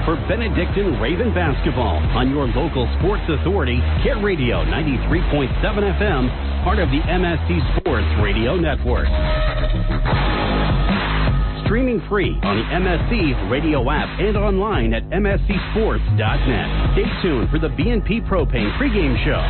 for Benedictine Raven basketball on your local sports authority, Care Radio 93.7 FM, part of the MSC Sports Radio Network. Streaming free on the MSC radio app and online at mscsports.net. Stay tuned for the B&P Propane pregame show.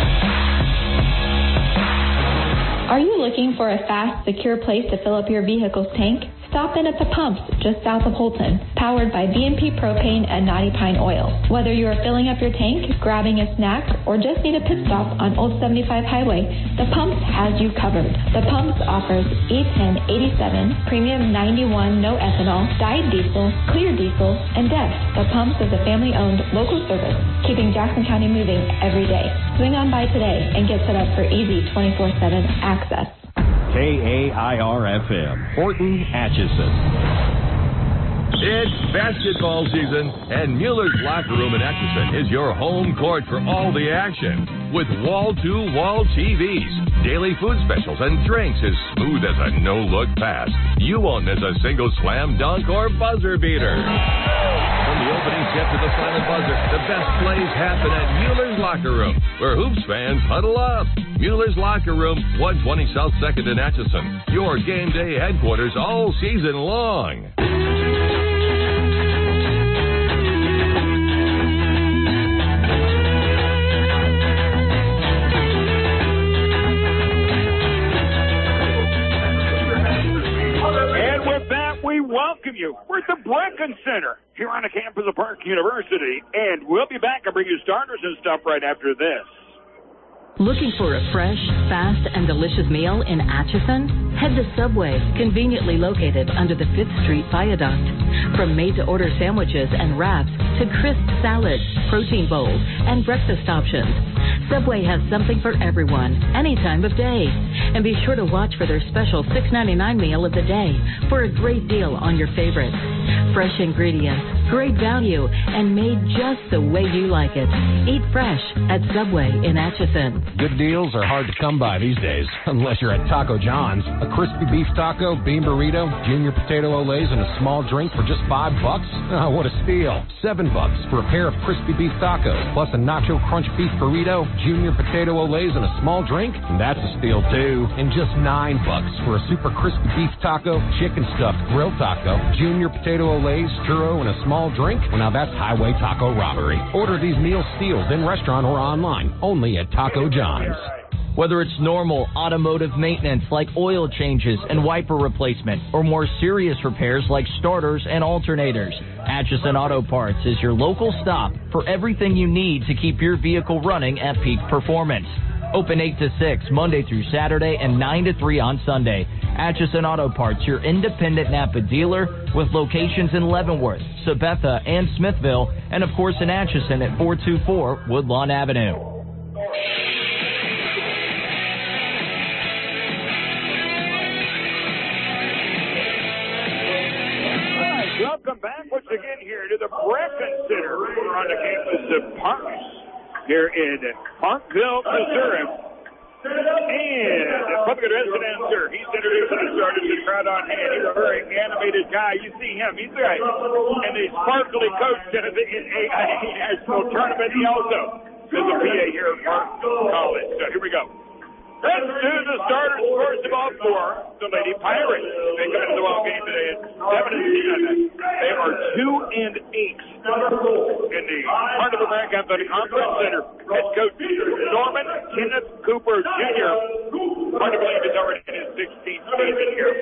Are you looking for a fast, secure place to fill up your vehicle's tank? Stop in at the pumps just south of Holton, powered by B&P Propane and Knotty Pine Oil. Whether you are filling up your tank, grabbing a snack, or just need a pit stop on Old 75 Highway, the Pumps has you covered. The Pumps offers E10 87, Premium 91 no ethanol, dyed diesel, clear diesel, and DEF. The Pumps is a family-owned local service, keeping Jackson County moving every day. Swing on by today and get set up for easy 24/7 access. KAIR-FM, Horton, Atchison. It's basketball season, and Mueller's Locker Room in Atchison is your home court for all the action. With wall-to-wall TVs, daily food specials, and drinks as smooth as a no-look pass. You won't miss a single slam dunk or buzzer beater. From the opening tip to the silent buzzer, the best plays happen at Mueller's Locker Room, where Hoops fans huddle up. Mueller's Locker Room, 120 South 2nd in Atchison. Your game day headquarters all season long. Welcome you. We're at the Brecken Center here on the campus of Park University, and we'll be back and bring you starters and stuff right after this. Looking for a fresh, fast, and delicious meal in Atchison? Head to Subway, conveniently located under the 5th Street Viaduct. From made-to-order sandwiches and wraps to crisp salads, protein bowls, and breakfast options, Subway has something for everyone, any time of day. And be sure to watch for their special $6.99 meal of the day for a great deal on your favorites. Fresh ingredients, great value, and made just the way you like it. Eat fresh at Subway in Atchison. Good deals are hard to come by these days, unless you're at Taco John's. A crispy beef taco, bean burrito, junior potato olays, and a small drink for just $5? Oh, what a steal. $7 for a pair of crispy beef tacos, plus a nacho crunch beef burrito, junior potato olays, and a small drink? And that's a steal, too. And just $9 for a super crispy beef taco, chicken stuffed grilled taco, junior potato olays, churro, and a small drink? Well, now that's highway taco robbery. Order these meal steals in restaurant or online, only at Taco John's. Whether it's normal automotive maintenance like oil changes and wiper replacement, or more serious repairs like starters and alternators, Atchison Auto Parts is your local stop for everything you need to keep your vehicle running at peak performance. Open 8 to 6 Monday through Saturday and 9 to 3 on Sunday. Atchison Auto Parts, your independent Napa dealer with locations in Leavenworth, Sabetha, and Smithville, and of course in Atchison at 424 Woodlawn Avenue. Welcome back once again here to the Brecken Center. We're on the campus of Parks here in Parkville, Missouri. And public address announcer, he's introducing the starters to the crowd on hand. He's a very animated guy. You see him. He's the guy. And the sparkly coach in a national tournament. He also is a PA here at Parkville College. So here we go. Let's do the starters first of all for the Lady Pirates. They come into the ball game today at 7-10. They are 2-8 in the Heart of America Athletic Conference Center. Head coach Norman Kenneth Cooper Jr. Hard to believe is already in his 16th season here.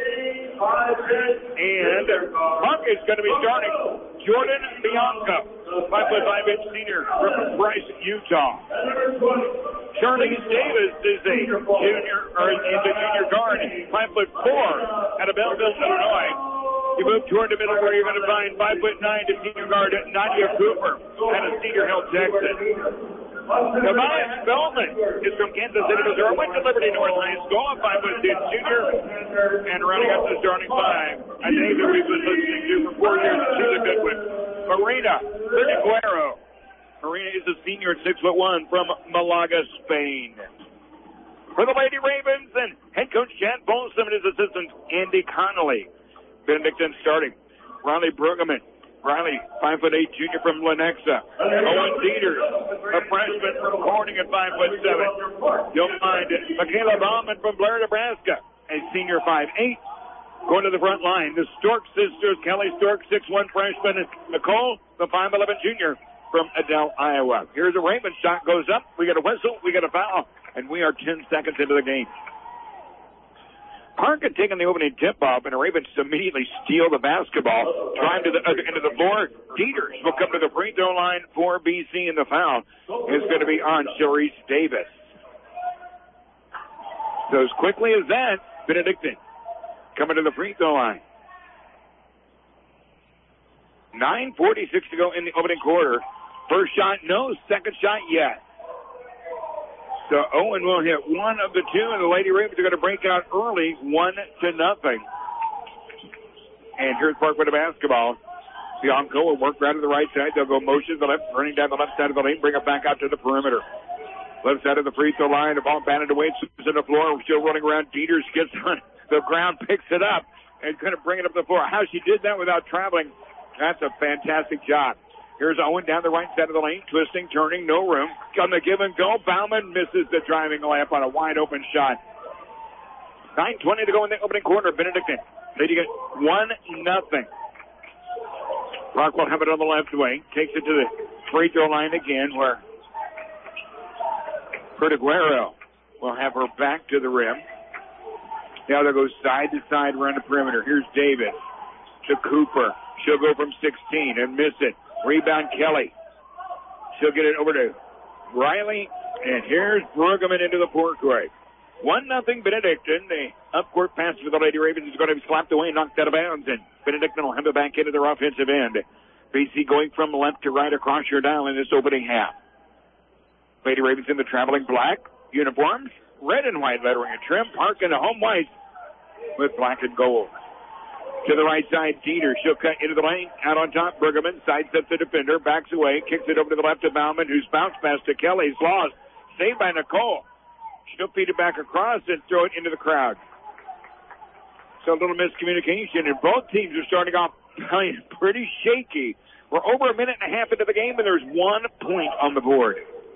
And Mark is going to be starting Jordan Bianco, 5'5" senior from Bryce, Utah. Charlize Davis is a junior guard, 5'4" out of Belleville, Illinois. You move toward the middle where you're going to find 5'9" to senior guard Nadia Cooper out of Cedar Hill, Texas. Tobias Feldman is from Kansas City, Missouri. Went to Liberty North High School, a 5'2" junior, and running up the starting five. A name that we've been listening to for 4 years. She's a good one. Marina Bernaguero. Marina is a senior at 6'1" from Malaga, Spain. For the Lady Ravens and head coach Chad Bolsom and his assistant Andy Connolly. Benedictine starting. Riley Brueggemann. Riley, 5'8" junior from Lenexa. Owen Dieters, a freshman from Corning at 5'7". You'll find Michaela Bauman from Blair, Nebraska, a senior 5'8". Going to the front line, the Stork sisters, Kelly Stork, 6'1" freshman, and Nicole, the 5'11" junior from Adele, Iowa. Here's a Raven shot, goes up. We get a whistle, we get a foul, and we are 10 seconds into the game. Park had taken the opening tip-off, and the Ravens immediately steal the basketball, drive to the other end of the floor. Dieters will come to the free throw line for BC, and the foul is going to be on Sharice Davis. So as quickly as that, Benedictine coming to the free throw line. 9:46 to go in the opening quarter. First shot, no. Second shot, yes. So Owen will hit one of the two, and the Lady Ravens are going to break out early, 1-0. And here's Park with the basketball. Bianco will work right to the right side. They'll go motion to the left, running down the left side of the lane, bring it back out to the perimeter. Left side of the free throw line, the ball batted away, it's on the floor, still running around. Dieters gets on the ground, picks it up, and going to bring it up the floor. How she did that without traveling, that's a fantastic job. Here's Owen down the right side of the lane, twisting, turning, no room. On the give and go, Bauman misses the driving layup on a wide open shot. 9:20 to go in the opening quarter. Benedictine leading it 1-0. Rock will have it on the left wing, takes it to the free throw line again, where Pertiguero will have her back to the rim. Now they'll go side to side around the perimeter. Here's Davis to Cooper. She'll go from 16 and miss it. Rebound Kelly. She'll get it over to Riley. And here's Brueggemann into the forecourt. 1-0 Benedictine. The upcourt pass for the Lady Ravens is going to be slapped away and knocked out of bounds. And Benedictine will have it back into their offensive end. BC going from left to right across your dial in this opening half. Lady Ravens in the traveling black uniforms. Red and white lettering and trim. Park in the home white with black and gold. To the right side, Dieter. She'll cut into the lane. Out on top, Brueggemann sidesteps the defender, backs away, kicks it over to the left of Bauman, who's bounced pass to Kelly's lost. Saved by Nicole. She'll feed it back across and throw it into the crowd. So a little miscommunication, and both teams are starting off playing pretty shaky. We're over a minute and a half into the game, and there's 1 point on the board.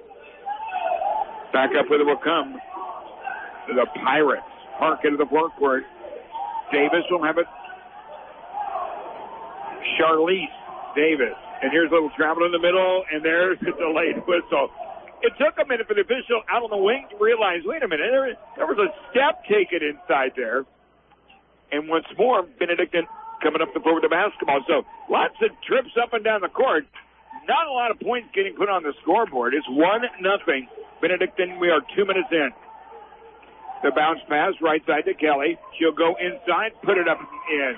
Back up with it will come the Pirates. Park into the forecourt. Davis will have it. Charlize Davis. And here's a little travel in the middle, and there's a delayed whistle. It took a minute for the official out on the wing to realize, wait a minute, there was a step taken inside there. And once more, Benedictine coming up the floor with the basketball. So lots of trips up and down the court. Not a lot of points getting put on the scoreboard. It's 1-0. Benedictine, we are 2 minutes in. The bounce pass, right side to Kelly. She'll go inside, put it up in.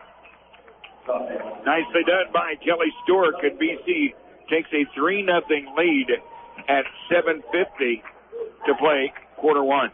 Nicely done by Kelly Stork, and BC takes a 3-0 lead at 7:50 to play quarter one.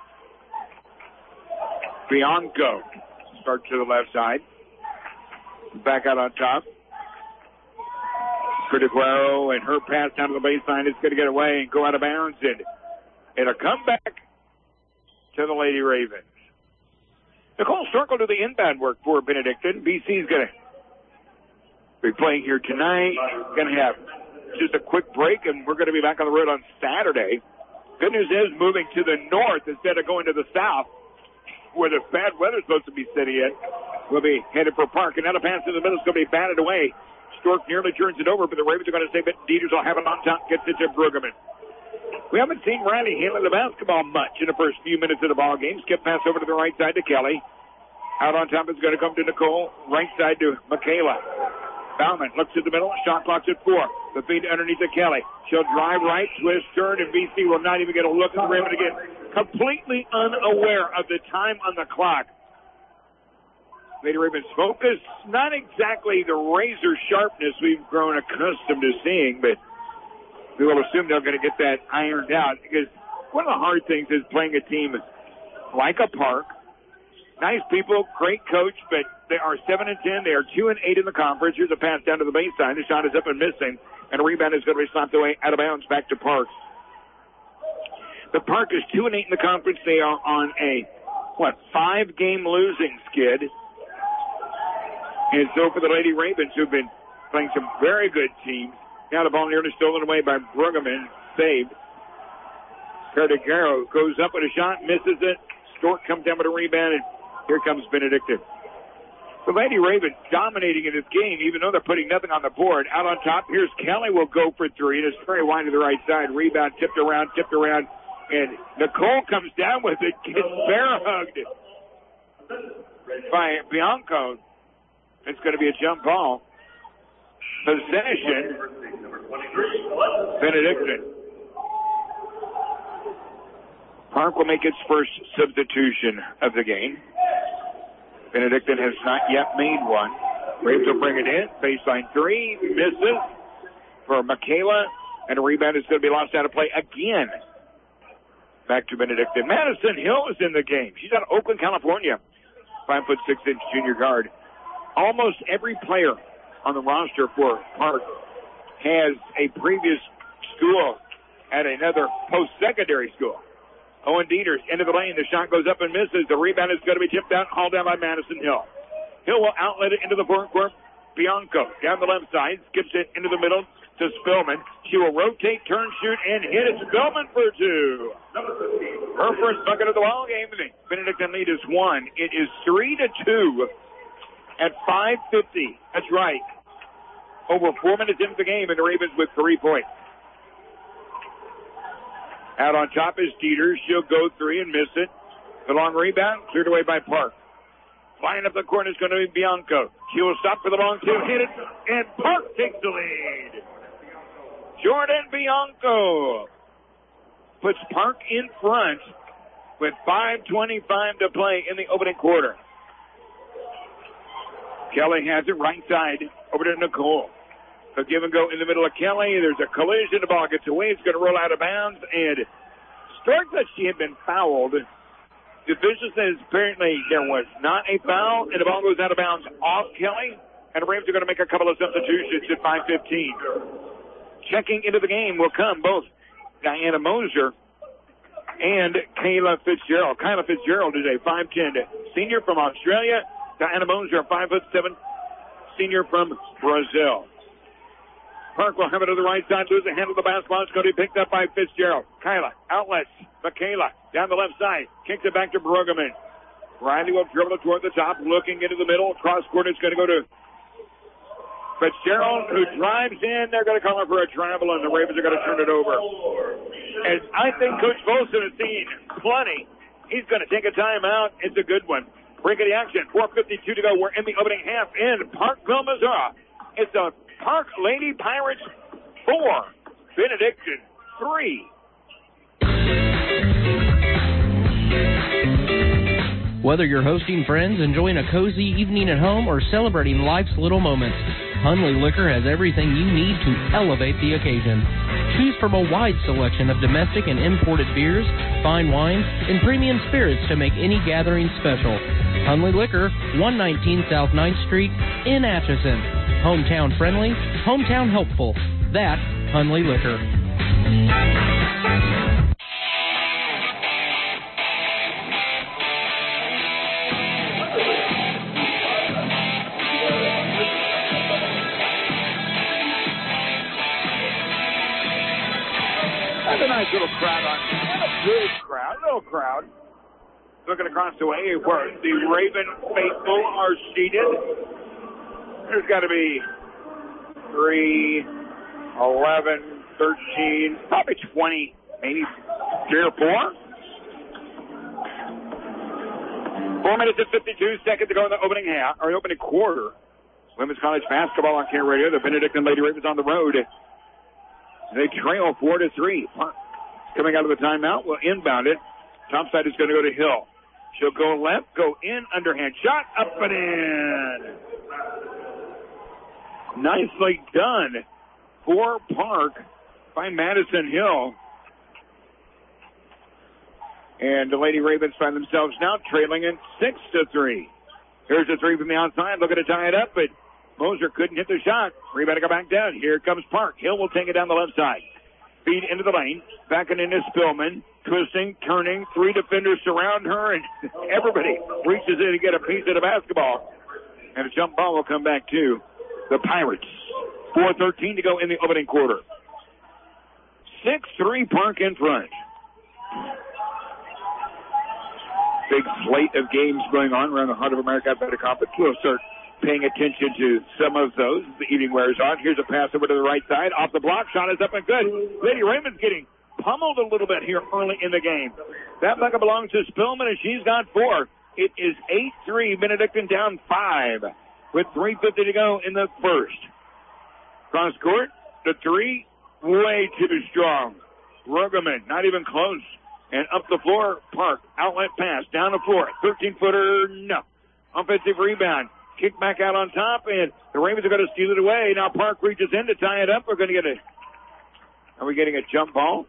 Bianco starts to the left side. Back out on top. Pertiguero and her pass down to the baseline is going to get away and go out of bounds. And a comeback to the Lady Ravens. Nicole Stork will do the inbound work for Benedictine. BC's going to be playing here tonight. Going to have just a quick break, and we're going to be back on the road on Saturday. Good news is moving to the north instead of going to the south, where the bad weather's supposed to be setting in. We'll be headed for Park, and now the pass in the middle is going to be batted away. Stork nearly turns it over, but the Ravens are going to save it. Dieters will have it on top, gets it to Brueggemann. We haven't seen Riley handling the basketball much in the first few minutes of the ball game. Skip pass over to the right side to Kelly. Out on top is going to come to Nicole. Right side to Michaela. Bauman looks at the middle. Shot clock's at 4. The feed underneath to Kelly. She'll drive right, twist, turn, and BC will not even get a look at the rim. And again, completely unaware of the time on the clock. Lady Ravens focus, not exactly the razor sharpness we've grown accustomed to seeing, but we will assume they're going to get that ironed out, because one of the hard things is playing a team like a Park. Nice people, great coach, but they are 7-10. They are 2-8 in the conference. Here's a pass down to the baseline. The shot is up and missing, and a rebound is going to be slapped away out of bounds back to Park. The Park is 2-8 in the conference. They are on a 5-game losing skid. And so for the Lady Ravens, who've been playing some very good teams. Now the ball nearly stolen away by Brueggemann. Saved. Perdigaro goes up with a shot, misses it. Stork comes down with a rebound, and here comes Benedictine. The Lady Ravens dominating in this game, even though they're putting nothing on the board. Out on top, here's Kelly will go for three, and it's very wide to the right side. Rebound tipped around, and Nicole comes down with it, gets bear hugged by Bianco. It's going to be a jump ball. Possession, Benedictine. Park will make its first substitution of the game. Benedictine has not yet made one. Ravens will bring it in. Baseline three. Misses for Michaela. And a rebound is going to be lost out of play again. Back to Benedictine. Madison Hill is in the game. She's out of Oakland, California. 5'6" junior guard. Almost every player on the roster for Park has a previous school at another post-secondary school. Owen Dieters into the lane. The shot goes up and misses. The rebound is going to be tipped out and hauled down by Madison Hill. Hill will outlet it into the forecourt. Bianco down the left side. Skips it into the middle to Spillman. She will rotate, turn, shoot, and hit it. Spillman for two. Her first bucket of the ball game. The Benedictine lead is 1. It is 3-2 at 5:50. That's right. Over 4 minutes into the game, and the Ravens with 3 points. Out on top is Dieters. She'll go three and miss it. The long rebound cleared away by Park. Flying up the court is going to be Bianco. She will stop for the long two, hit it, and Park takes the lead. Jordan Bianco puts Park in front with 5:25 to play in the opening quarter. Kelly has it right side over to Nicole. A give and go in the middle of Kelly. There's a collision. The ball gets away. It's going to roll out of bounds. And Stork thought she had been fouled. The official says apparently there was not a foul. And the ball goes out of bounds off Kelly. And the Rams are going to make a couple of substitutions at 5:15. Checking into the game will come both Diana Moser and Kayla Fitzgerald. Kyla Fitzgerald is a 5'10" senior from Australia. Diana Moser, a 5'7" senior from Brazil. Park will have it to the right side, lose the handle of the basketball. It's going to be picked up by Fitzgerald. Kyla outlets. Michaela down the left side. Kicks it back to Brueggemann. Riley will dribble it toward the top, looking into the middle. Cross court is going to go to Fitzgerald, who drives in. They're going to call her for a travel, and the Ravens are going to turn it over. And I think Coach Volson has seen plenty. He's going to take a timeout. It's a good one. Break of the action. 4:52 to go. We're in the opening half in Parkville, Missouri. It's a Park Lady Pirates 4, Benedictine 3. Whether you're hosting friends, enjoying a cozy evening at home, or celebrating life's little moments, Hunley Liquor has everything you need to elevate the occasion. Choose from a wide selection of domestic and imported beers, fine wines, and premium spirits to make any gathering special. Hunley Liquor, 119 South 9th Street in Atchison. Hometown friendly, hometown helpful. That's Hunley Liquor. That's a nice little crowd on. Not a big crowd, little crowd. Looking across the way where the Raven faithful are seated. There's got to be 3, 11, 13, probably 20, maybe 3 or 4. 4 minutes and 52 seconds to go in the opening half, or the opening quarter. Women's college basketball on Care Radio. The Benedictine Lady Ravens on the road. They trail 4-3. Coming out of the timeout, will inbound it. Topside is going to go to Hill. She'll go left, go in, underhand shot, up and in. Nicely done for Park by Madison Hill. And the Lady Ravens find themselves now trailing in 6-3. Here's a three from the outside, looking to tie it up, but Moser couldn't hit the shot. Rebound to go back down. Here comes Park. Hill will take it down the left side. Feed into the lane. Backing into Spillman. Twisting, turning. 3 defenders surround her, and everybody reaches in to get a piece of the basketball. And a jump ball will come back to the Pirates. 4:13 to go in the opening quarter. 6-3 Park in front. Big slate of games going on around the Heart of America Athletic Conference. We'll start paying attention to some of those as the evening wears on. Here's a pass over to the right side. Off the block. Shot is up and good. Lady Raymond's getting pummeled a little bit here early in the game. That bucket belongs to Spillman, and she's got 4. It is 8-3. Benedictine down 5 with 3:50 to go in the first. Cross court, the 3, way too strong. Rugerman, not even close. And up the floor, Park, outlet pass, down the floor, 13-footer, no. Offensive rebound, kick back out on top, and the Ravens are going to steal it away. Now Park reaches in to tie it up. We're going to get are we getting a jump ball?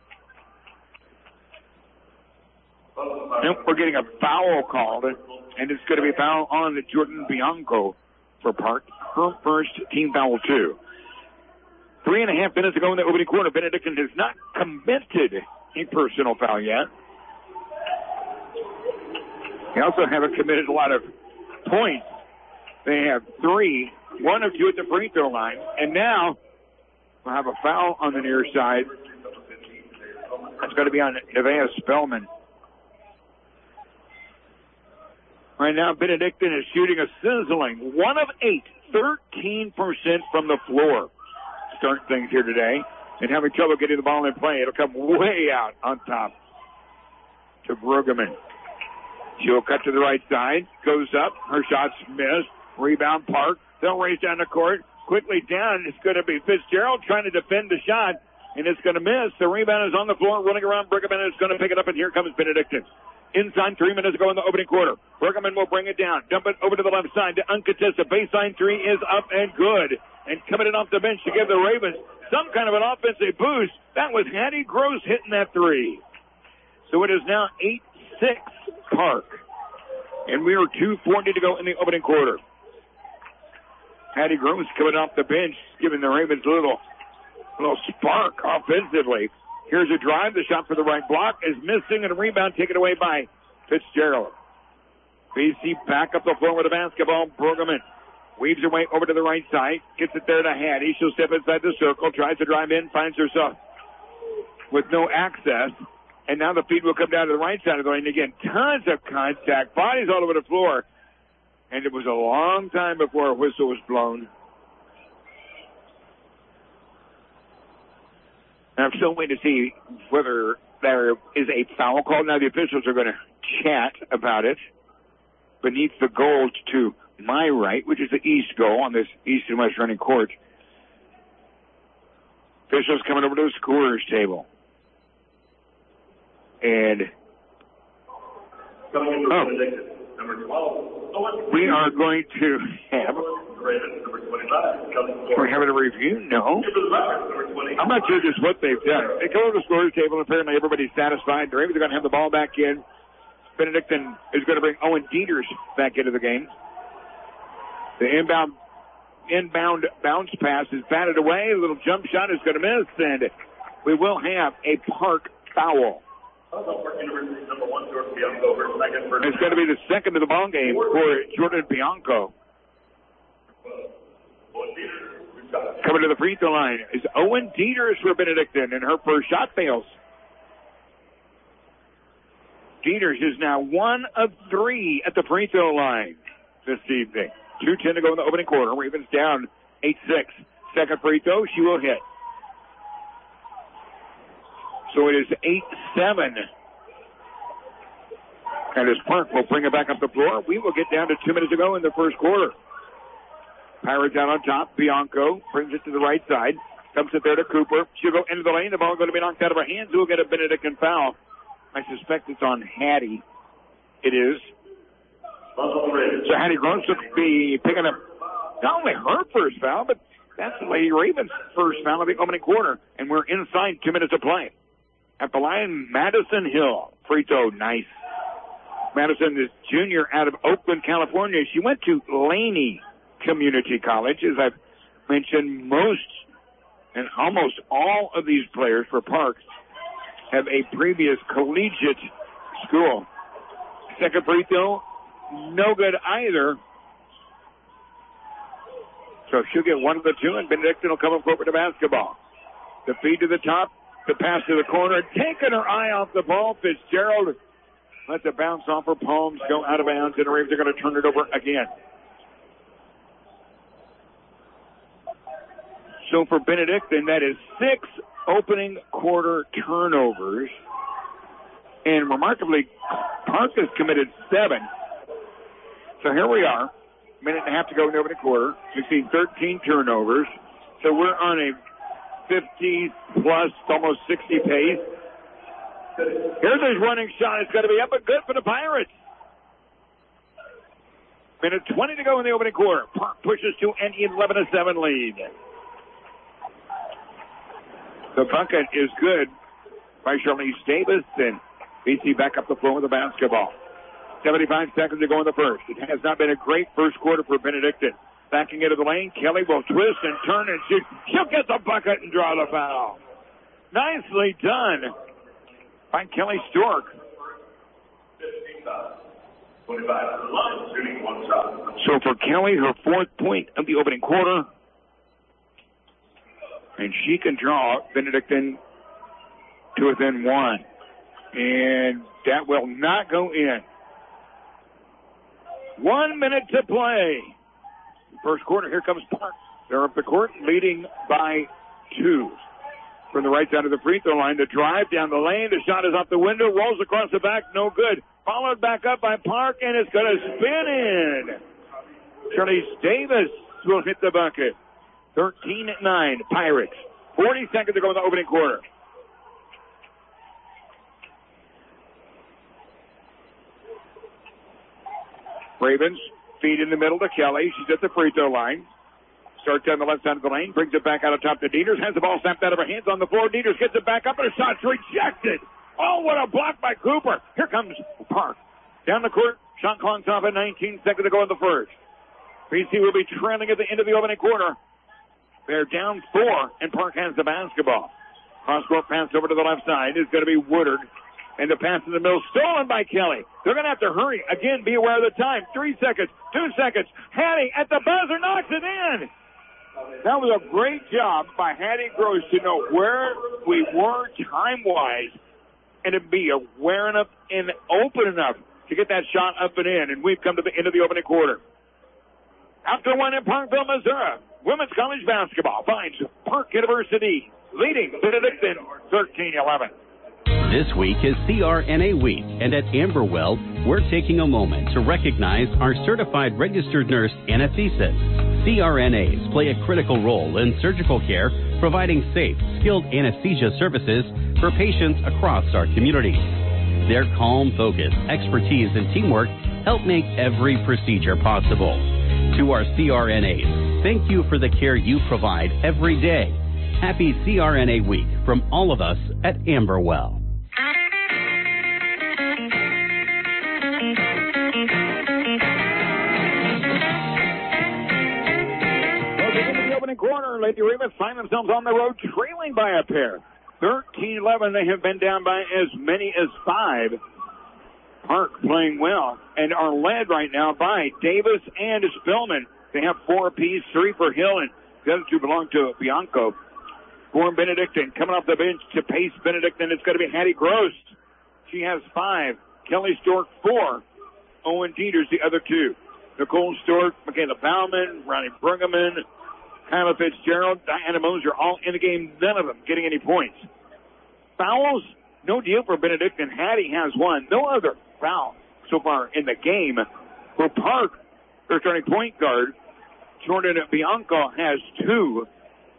Nope, we're getting a foul called, and it's going to be a foul on Jordan Bianco for Park. Her first team foul, 2. 3.5 minutes to go in the opening quarter. Benedictine has not committed a personal foul yet. They also haven't committed a lot of points. They have 3, 1 of 2 at the free throw line, and now we'll have a foul on the near side. That's going to be on Nevaeh Spellman. Right now, Benedictine is shooting a sizzling 1 of 8, 13% from the floor. Start things here today, and having trouble getting the ball in play. It'll come way out on top to Brueggemann. She'll cut to the right side, goes up, her shot's missed, rebound Park, they'll race down the court, quickly down, it's going to be Fitzgerald trying to defend the shot, and it's going to miss. The rebound is on the floor, running around Brueggemann, is going to pick it up, and here comes Benedictine. Inside 3 minutes to go in the opening quarter. Brueggemann will bring it down, dump it over to the left side to uncontested. Baseline 3 is up and good. And coming in off the bench to give the Ravens some kind of an offensive boost. That was Hattie Gross hitting that 3. So it is now 8-6 Park. And we are 2:40 to go in the opening quarter. Hattie Gross coming off the bench, giving the Ravens a little spark offensively. Here's a drive. The shot for the right block is missing, and a rebound taken away by Fitzgerald. BC back up the floor with the basketball. Brueggemann weaves her way over to the right side, gets it there to Hattie. She'll step inside the circle, tries to drive in, finds herself with no access. And now the feed will come down to the right side of the lane. Again, tons of contact, bodies all over the floor. And it was a long time before a whistle was blown. And I'm still waiting to see whether there is a foul call. Now the officials are going to chat about it beneath the goal to my right, which is the east goal on this east and west running court. Officials coming over to the scorer's table. And number 12. We are going to have. We're having a review? No. I'm not sure just what they've done. They come over to the scorer's table, and apparently everybody's satisfied. The Ravens are going to have the ball back in. Benedictine is going to bring Owen Dieters back into the game. The inbound bounce pass is batted away. A little jump shot is going to miss, and we will have a Park foul. It's going to be the second of the ball game for Jordan Bianco. Coming to the free throw line is Owen Dieters for Benedictine, and her first shot fails. Dieters is now 1 of 3 at the free throw line this evening. 2:10 to go in the opening quarter. Ravens down 8-6. Second free throw, she will hit. So it is 8-7. And as Park will bring it back up the floor, we will get down to 2 minutes to go in the first quarter. Pirates out on top. Bianco brings it to the right side. Comes it there to Cooper. She'll go into the lane. The ball is going to be knocked out of her hands. Who will get a Benedictine foul? I suspect it's on Hattie. It is. So Hattie Gross will be picking up not only her first foul, but that's Lady Ravens' first foul of the opening quarter. And we're inside 2 minutes of play. At the line, Madison Hill. Free throw, nice. Madison is junior out of Oakland, California. She went to Laney Community College. As I've mentioned, most and almost all of these players for Park have a previous collegiate school. Second free throw, no good either. So she'll get one of the two, and Benedictine will come up with the basketball. The feed to the top, the pass to the corner, taking her eye off the ball. Fitzgerald lets it bounce off her palms, go out of bounds, and the Ravens are going to turn it over again. So for Benedictine, that is 6 opening quarter turnovers. And remarkably, Park has committed 7. So here we are. Minute and a half to go in the opening quarter. We've seen 13 turnovers. So we're on a 50-plus, almost 60 pace. Here's his running shot. It's going to be up and good for the Pirates. Minute 20 to go in the opening quarter. Park pushes to an 11-7 lead. The bucket is good by Charlize Davis, and BC back up the floor with the basketball. 75 seconds to go in the first. It has not been a great first quarter for Benedictine. Backing into the lane, Kelly will twist and turn and shoot. She'll get the bucket and draw the foul. Nicely done by Kelly Stork. So for Kelly, her 4th point of the opening quarter. And she can draw Benedictine to within 1. And that will not go in. 1 minute to play. First quarter, here comes Park. They're up the court, leading by 2. From the right side of the free throw line, the drive down the lane. The shot is off the window, rolls across the back, no good. Followed back up by Park, and it's going to spin in. Charlize Davis will hit the bucket. 13-9, Pirates. 40 seconds to go in the opening quarter. Ravens feed in the middle to Kelly. She's at the free throw line. Starts down the left side of the lane. Brings it back out of top to Dieters. Has the ball snapped out of her hands on the floor. Dieters gets it back up, and a shot's rejected. Oh, what a block by Cooper. Here comes Park. Down the court. Shot clock's off at 19 seconds to go in the first. BC will be trailing at the end of the opening quarter. They're down 4, and Park has the basketball. Cross-court pass over to the left side is going to be Woodard. And the pass in the middle stolen by Kelly. They're going to have to hurry. Again, be aware of the time. 3 seconds, 2 seconds. Hattie at the buzzer knocks it in. That was a great job by Hattie Gross to know where we were time-wise and to be aware enough and open enough to get that shot up and in. And we've come to the end of the opening quarter. After one in Parkville, Missouri, women's college basketball finds Park University leading Benedictine 13-11. This week is CRNA Week, and at Amberwell, we're taking a moment to recognize our certified registered nurse anesthetist. CRNAs play a critical role in surgical care, providing safe, skilled anesthesia services for patients across our community. Their calm focus, expertise, and teamwork help make every procedure possible. To our CRNAs, thank you for the care you provide every day. Happy CRNA Week from all of us at Amberwell. Corner, Lady Ravens find themselves on the road trailing by a pair. 13-11, they have been down by as many as 5. Park playing well and are led right now by Davis and Spillman. They have 4 apiece, 3 for Hill, and the other 2 belong to Bianco. For Benedictine, coming off the bench to pace Benedictine, it's going to be Hattie Gross. She has 5. Kelly Stork, 4. Owen Dieters, the other 2. Nicole Stork, Michaela Bauman, Ronnie Bruggeman, Kyla Fitzgerald, Diana Moser, all in the game, none of them getting any points. Fouls, no deal for Benedictine. Hattie has 1. No other foul so far in the game. For Park, their starting point guard, Jordan Bianco, has 2.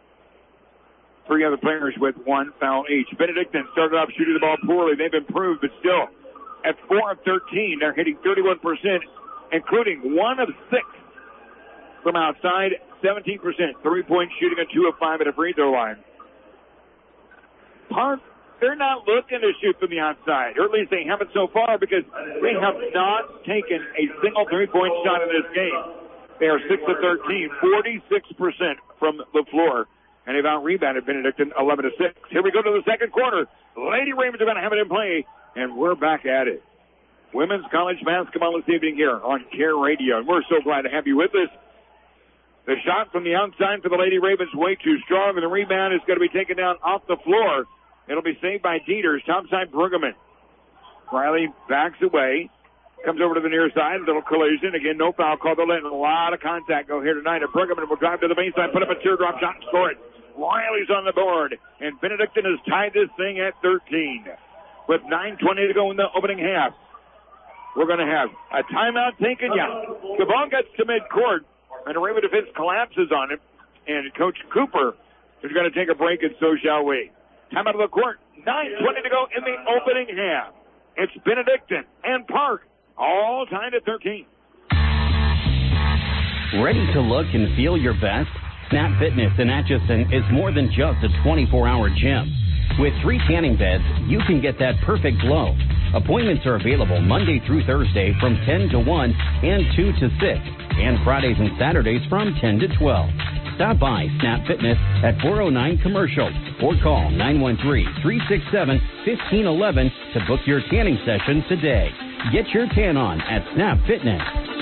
3 other players with 1 foul each. Benedictine started off shooting the ball poorly. They've improved, but still, at 4 of 13, they're hitting 31%, including 1 of 6 from outside. 17%, 3-point shooting, and 2 of 5 at a free throw line. Park, they're not looking to shoot from the outside, or at least they haven't so far, because they have not taken a single 3-point shot in this game. They are 6 of 13, 46% from the floor, and they've out-rebounded Benedictine 11-6. Here we go to the second quarter. Lady Ravens are going to have it in play, and we're back at it. Women's college basketball this evening here on Care Radio, and we're so glad to have you with us. The shot from the outside for the Lady Ravens way too strong, and the rebound is going to be taken down off the floor. It'll be saved by Dieters. Topside Bruggeman. Riley backs away. Comes over to the near side. Little collision. Again, no foul call. They're letting a lot of contact go here tonight. And Bruggeman will drive to the baseline, put up a teardrop shot, and score it. Riley's on the board. And Benedictine has tied this thing at 13. With 9:20 to go in the opening half. We're going to have a timeout taken. Yeah. The ball gets to midcourt, and the Raven defense collapses on it. And Coach Cooper is going to take a break, and so shall we. Timeout of the court. 9:20 to go in the opening half. It's Benedictine and Park all tied at 13. Ready to look and feel your best? Snap Fitness in Atchison is more than just a 24-hour gym. With 3 tanning beds, you can get that perfect glow. Appointments are available Monday through Thursday from 10 to 1 and 2 to 6, and Fridays and Saturdays from 10 to 12. Stop by Snap Fitness at 409 Commercial or call 913-367-1511 to book your tanning session today. Get your tan on at Snap Fitness.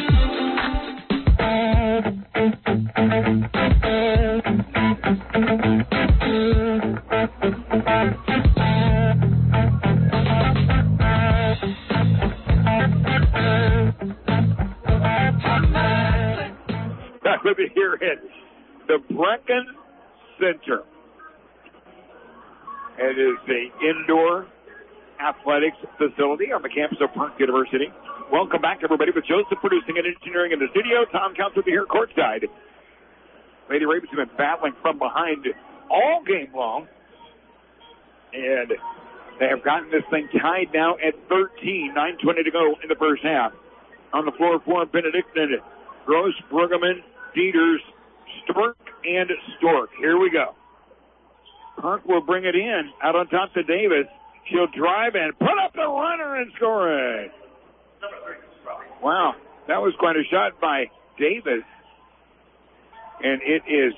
That would be here at the Brecken Center. It is the indoor athletics facility on the campus of Park University. Welcome back, everybody, with Joseph producing and engineering in the studio. Tom Counts will be here courtside. Lady Ravens have been battling from behind all game long, and they have gotten this thing tied now at 13. 9:20 to go in the first half. On the floor for Benedictine, Gross, Bruggeman, Dieters, Stork, and Stork. Here we go. Park will bring it in out on top to Davis. She'll drive and put up the runner and score it. Wow, that was quite a shot by Davis. And it is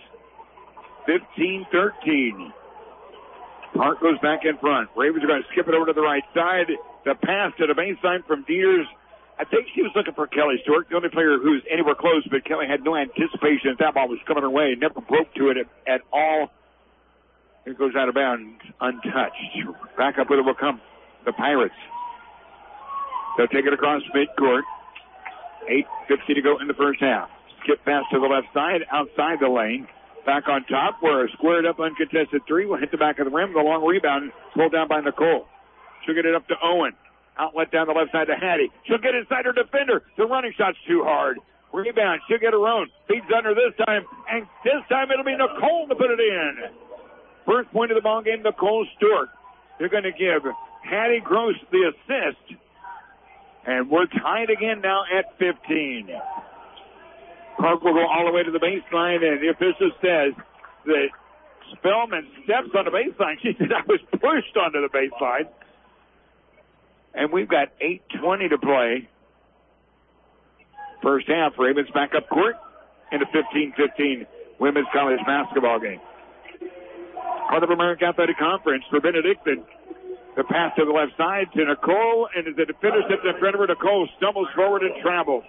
15-13. Park goes back in front. Ravens are going to skip it over to the right side. The pass to the baseline from Dieters. I think she was looking for Kelly Stork, the only player who's anywhere close, but Kelly had no anticipation that ball was coming her way. Never broke to it at all. It goes out of bounds untouched. Back up with it will come the Pirates. They'll take it across midcourt. 8:50 to go in the first half. Skip pass to the left side, outside the lane. Back on top, where a squared up uncontested 3 will hit the back of the rim. The long rebound pulled down by Nicole. She'll get it up to Owen. Outlet down the left side to Hattie. She'll get inside her defender. The running shot's too hard. Rebound. She'll get her own. Feeds under this time. And this time it'll be Nicole to put it in. First point of the ball game, Nicole Stork. They're going to give Hattie Gross the assist. And we're tied again now at 15. Park will go all the way to the baseline, and the official says that Spellman steps on the baseline. She said, I was pushed onto the baseline. And we've got 8:20 to play. First half, Ravens back up court in a 15-15 women's college basketball game. Part of American Athletic Conference for Benedictine. The pass to the left side to Nicole, and as the defender steps in front of her, Nicole stumbles forward and travels.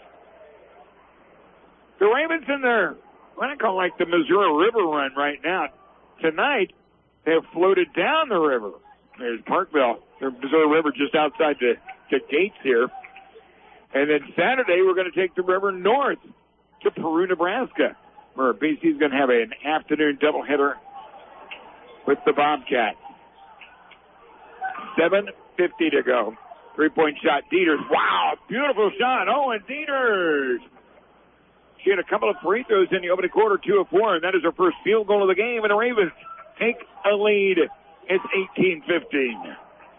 The Ravens in their, what I call like the Missouri River run right now. Tonight, they have floated down the river. There's Parkville, the Missouri River just outside the gates here. And then Saturday, we're going to take the river north to Peru, Nebraska, where BC is going to have an afternoon doubleheader with the Bobcats. 7:50 to go. 3-point shot, Dieters. Wow, beautiful shot. Owen Dieters. She had a couple of free throws in the opening quarter, 2 of 4, and that is her first field goal of the game. And the Ravens take a lead. It's 18-15.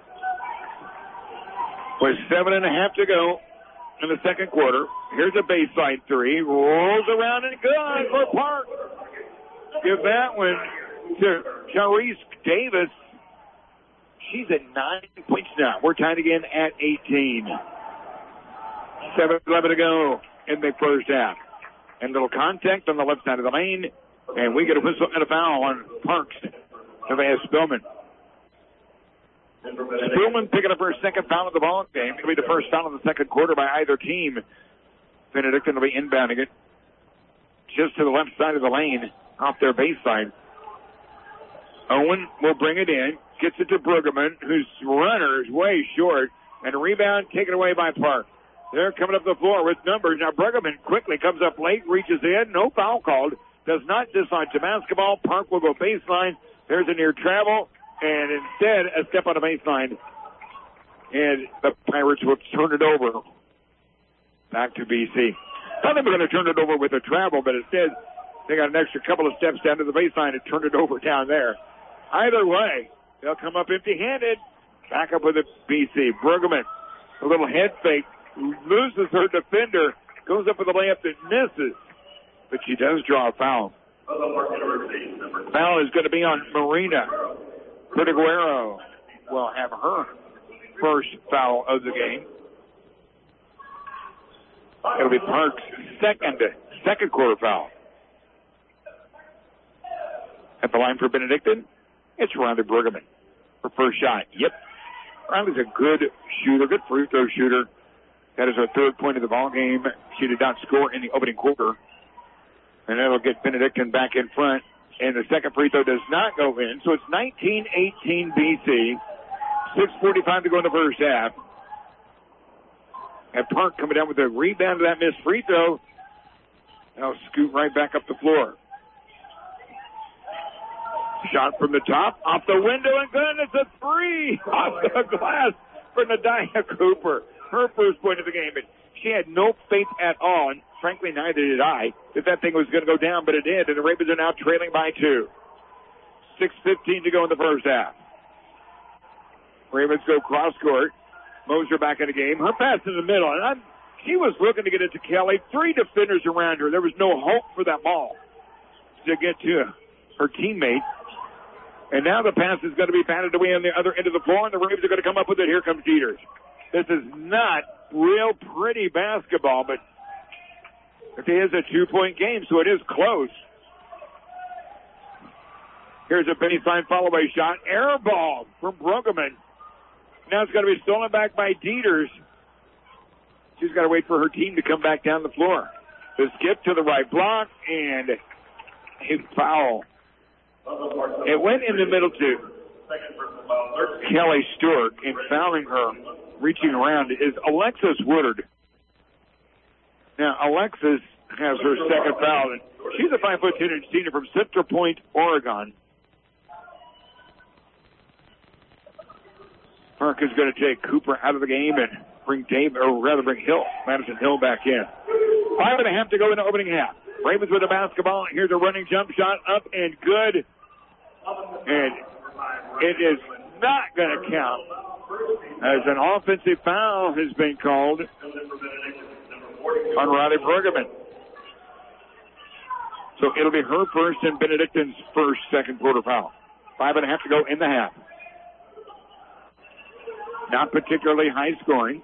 With 7.5 to go in the second quarter. Here's a baseline 3. Rolls around and good for Park. Give that one to Charisse Davis. She's at 9 points now. We're tied again at 18. 7:11 to go in the first half. And a little contact on the left side of the lane. And we get a whistle and a foul on Parks. Nevaeh Spillman. Spillman picking up her second foul of the ball game. It'll be the first foul of the second quarter by either team. Benedictine will be inbounding it. just to the left side of the lane off their baseline. Owen will bring it in, gets it to Brueggemann, whose runner is way short, and a rebound taken away by Park. They're coming up the floor with numbers. Now Brueggemann quickly comes up late, reaches in, no foul called, does not dislodge the basketball. Park will go baseline. There's a near travel, and instead a step on the baseline. And the Pirates will turn it over back to BC. Thought they were going to turn it over with a travel, but instead they got an extra couple of steps down to the baseline and turned it over down there. Either way, they'll come up empty-handed. Back up with it, BC. Brueggemann, a little head fake, loses her defender, goes up with a layup that misses, but she does draw a foul. Foul is going to be on Marina. Pertiguero will have her first foul of the game. It'll be Park's second quarter foul. At the line for Benedictine, it's Riley Brueggemann. Her first shot. Yep. Riley's a good shooter, good free throw shooter. That is her third point of the ball game. She did not score in the opening quarter. And that'll get Benedictine back in front. And the second free throw does not go in. So it's 19-18 BC. 6:45 to go in the first half. And Park coming down with a rebound to that missed free throw. Now scoot right back up the floor. Shot from the top, off the window, and good. It's a three off the glass for Nadia Cooper. Her first point of the game. But she had no faith at all, and frankly, neither did I, that thing was going to go down, but it did. And the Ravens are now trailing by 2. 6:15 to go in the first half. Ravens go cross court. Moser back in the game. Her pass in the middle, and she was looking to get it to Kelly. 3 defenders around her. There was no hope for that ball to get to her teammate. And now the pass is going to be batted away on the other end of the floor, and the Ravens are going to come up with it. Here comes Dieters. This is not real pretty basketball, but it is a 2-point game, so it is close. Here's a baseline follow-away shot. Air ball from Brueggemann. Now it's going to be stolen back by Dieters. She's got to wait for her team to come back down the floor. The skip to the right block, and a foul. It went in the middle to Kelly Stewart, and fouling her, reaching around, is Alexis Woodard. Now, Alexis has her second foul, and she's a 5'10" senior from Center Point, Oregon. Park is going to take Cooper out of the game and bring Madison Hill back in. 5.5 to go in the opening half. Ravens with the basketball. Here's a running jump shot up and good. And it is not going to count as an offensive foul has been called on Riley Brueggemann. So it'll be her first and Benedictine's first second quarter foul. 5.5 to go in the half. Not particularly high scoring.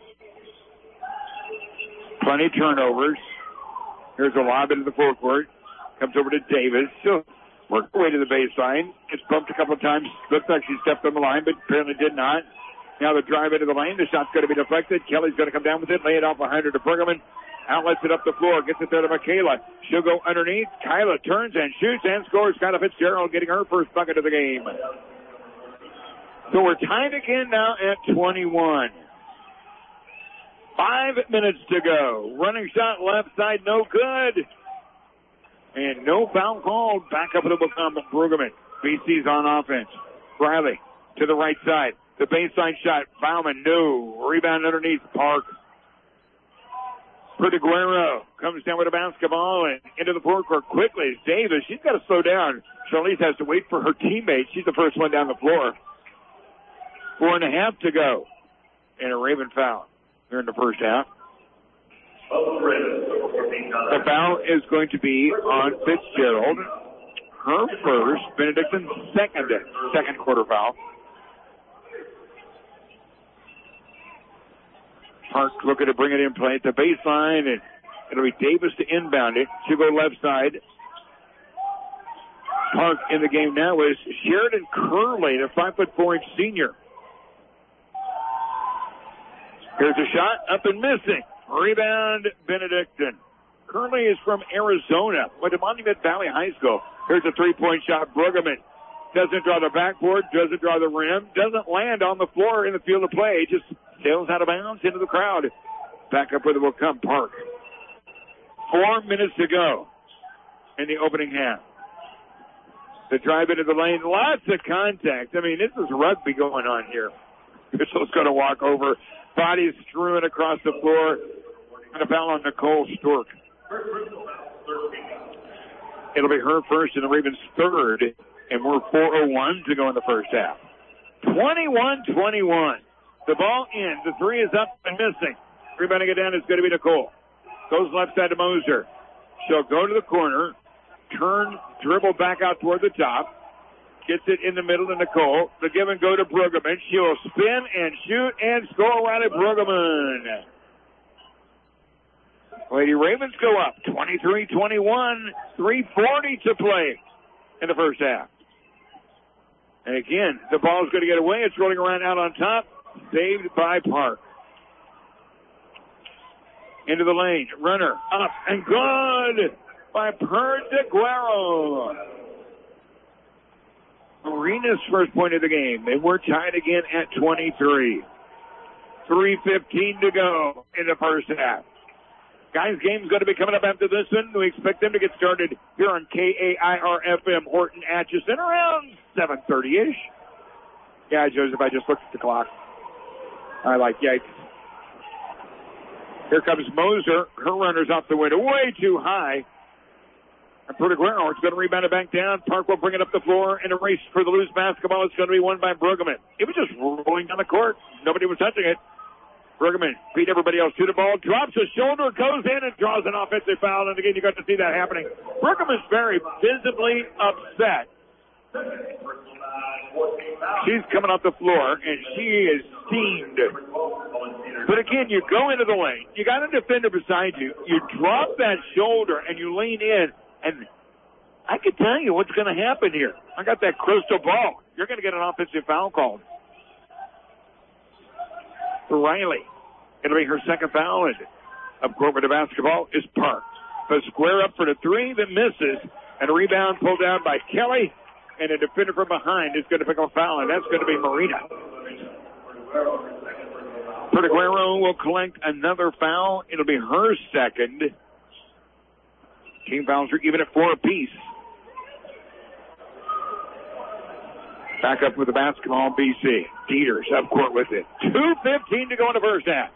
Plenty turnovers. Here's a lob into the forecourt. Comes over to Davis. She'll work her way to the baseline. Gets bumped a couple of times. Looks like she stepped on the line, but apparently did not. Now the drive into the lane. The shot's going to be deflected. Kelly's going to come down with it. Lay it off behind her to Brueggemann. Outlets it up the floor. Gets it there to Michaela. She'll go underneath. Kyla turns and shoots and scores. Skyla Fitzgerald getting her first bucket of the game. So we're tied again now at 21. 5 minutes to go. Running shot left side, no good. And no foul called. Back up to Brueggemann. BC's on offense. Riley to the right side. The baseline shot. Bauman, no. Rebound underneath. Park. Pertiguero comes down with a basketball and into the forecourt quickly. Davis, she's got to slow down. Charlize has to wait for her teammate. She's the first one down the floor. 4.5 to go. And a Raven foul here in the first half. The foul is going to be on Fitzgerald. Her first, Benedictine's second quarter foul. Park looking to bring it in play at the baseline, and it'll be Davis to inbound it. She'll go left side. Park in the game now is Sheridan Curley, the 5'4" senior. Here's a shot, up and missing. Rebound, Benedictine. currently is from Arizona, went to Monument Valley High School. Here's a three-point shot. Brueggemann doesn't draw the backboard, doesn't draw the rim, doesn't land on the floor in the field of play, just sails out of bounds into the crowd. Back up where it will come, Park. 4 minutes to go in the opening half. The drive into the lane, lots of contact. I mean, this is rugby going on here. Mitchell's going to walk over. Bodies strewn across the floor. And a foul on Nicole Stork. It'll be her first and the Ravens third. And we're 4:01 to go in the first half. 21-21. The ball in. The three is up and missing. Rebounding it down is going to be Nicole. Goes left side to Moser. She'll go to the corner. Turn, dribble back out toward the top. Gets it in the middle to Nicole. The give and go to Brueggemann. She will spin and shoot and score right at Brueggemann. Lady Ravens go up 23-21. 3:40 to play in the first half. And again, the ball is going to get away. It's rolling around out on top. Saved by Park. Into the lane. Runner up and good by Perdeguero. Marina's first point of the game. And we're tied again at 23. 3:15 to go in the first half. Guys, game's going to be coming up after this one. We expect them to get started here on KAIR-FM Horton Atchison around 7:30-ish. Yeah, Joseph, I just looked at the clock. I like yikes. Here comes Moser. Her runner's off the window. Way too high. And Perdeguero is going to rebound it back down. Park will bring it up the floor in a race for the loose basketball. It's going to be won by Brueggemann. It was just rolling down the court. Nobody was touching it. Brueggemann beat everybody else to the ball, drops his shoulder, goes in and draws an offensive foul. And again, you got to see that happening. Brueggemann's very visibly upset. She's coming off the floor and she is steamed. But again, you go into the lane. You got a defender beside you. You drop that shoulder and you lean in. And I can tell you what's going to happen here. I got that crystal ball. You're going to get an offensive foul called. For Riley. It'll be her second foul. And up court with the basketball is Park. The square up for the three that misses. And a rebound pulled down by Kelly. And a defender from behind is going to pick up a foul. And that's going to be Marina. Perdeguero will collect another foul. It'll be her second. Team fouls are even at 4 apiece. Back up with the basketball, BC. Dieters up court with it. 2:15 to go in the first half.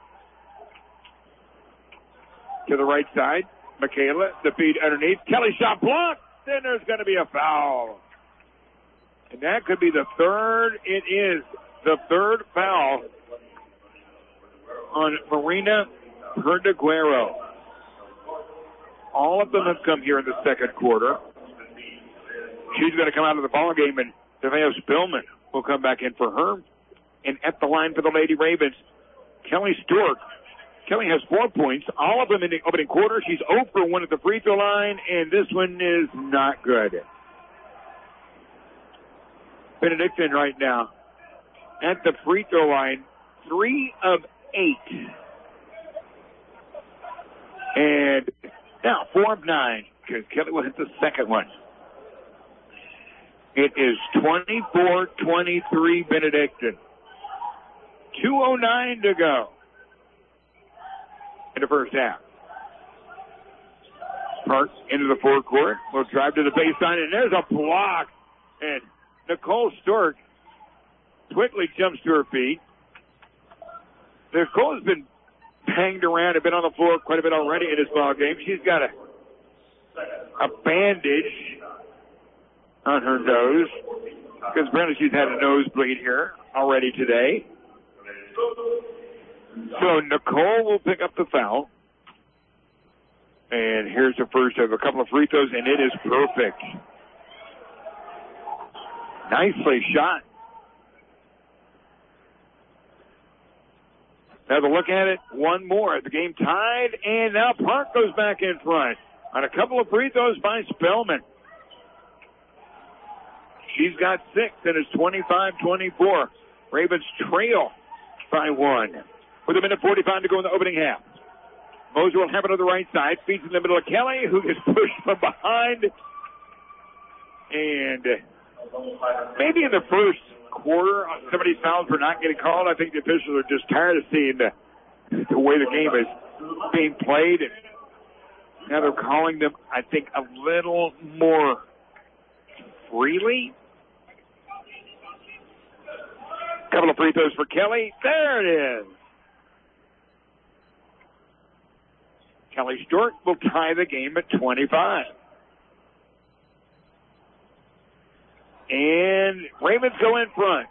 To the right side, Michaela, the feed underneath. Kelly shot blocked. Then there's going to be a foul. And that could be the third. It is the third foul on Marina Perdeguero. All of them have come here in the second quarter. She's going to come out of the ball game, and DeVeo Spillman will come back in for her. And at the line for the Lady Ravens, Kelly Stork. Kelly has 4 points, all of them in the opening quarter. She's 0 for 1 at the free throw line, and this one is not good. Benedictine right now at the free throw line, 3 of 8. And now 4 of 9, because Kelly will hit the second one. It is 24-23 Benedictine. 2:09 to go in the first half. Park into the forecourt. Will drive to the baseline, and there's a block. And Nicole Stork quickly jumps to her feet. Nicole has been banged around and been on the floor quite a bit already in this ball game. She's got a bandage on her nose because apparently she's had a nosebleed here already today. So Nicole will pick up the foul. And here's the first of a couple of free throws, and it is perfect. Nicely shot. Have a look at it. One more. The game tied, and now Park goes back in front on a couple of free throws by Spellman. She's got 6, and it's 25-24. Ravens trail by 1 with 1:45 to go in the opening half. Moser will have it on the right side. Feeds in the middle of Kelly, who gets pushed from behind. And maybe in the first quarter, some of these fouls were not getting called. I think the officials are just tired of seeing the way the game is being played. And now they're calling them, I think, a little more freely. Couple of free throws for Kelly. There it is. Kelly Stork will tie the game at 25. And Ravens go in front.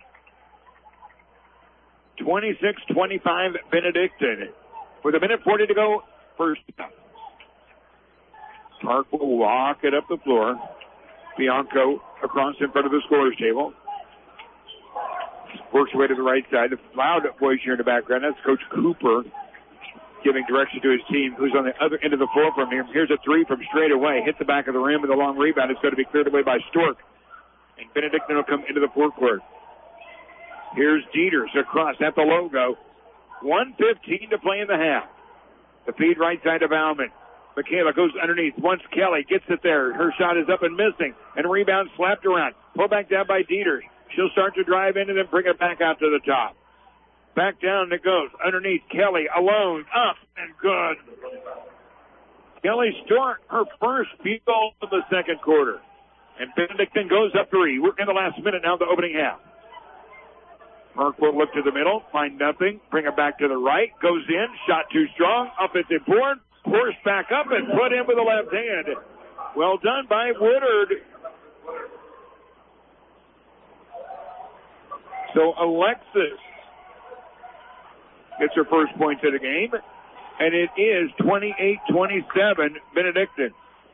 26-25 Benedictine. With 1:40 to go, first up. Park will walk it up the floor. Bianco across in front of the scorer's table. Works away to the right side. The loud voice here in the background, that's Coach Cooper giving direction to his team, who's on the other end of the floor from him. Here's a three from straight away. Hit the back of the rim with a long rebound. It's going to be cleared away by Stork. And Benedictine will come into the forecourt. Here's Dieters across at the logo. 1:15 to play in the half. The feed right side of Bauman. Michaela goes underneath. Once Kelly gets it there. Her shot is up and missing. And rebound slapped around. Pull back down by Dieters. She'll start to drive in and then bring it back out to the top. Back down it goes. Underneath Kelly alone. Up and good. Kelly Stork, her first field goal of the second quarter. And Benedictine goes up three. We're in the last minute now of the opening half. Merck will look to the middle, find nothing, bring it back to the right, goes in, shot too strong, offensive board, forced back up and put in with the left hand. Well done by Woodard. So Alexis gets her first points of the game, and it is 28-27 Benedictine.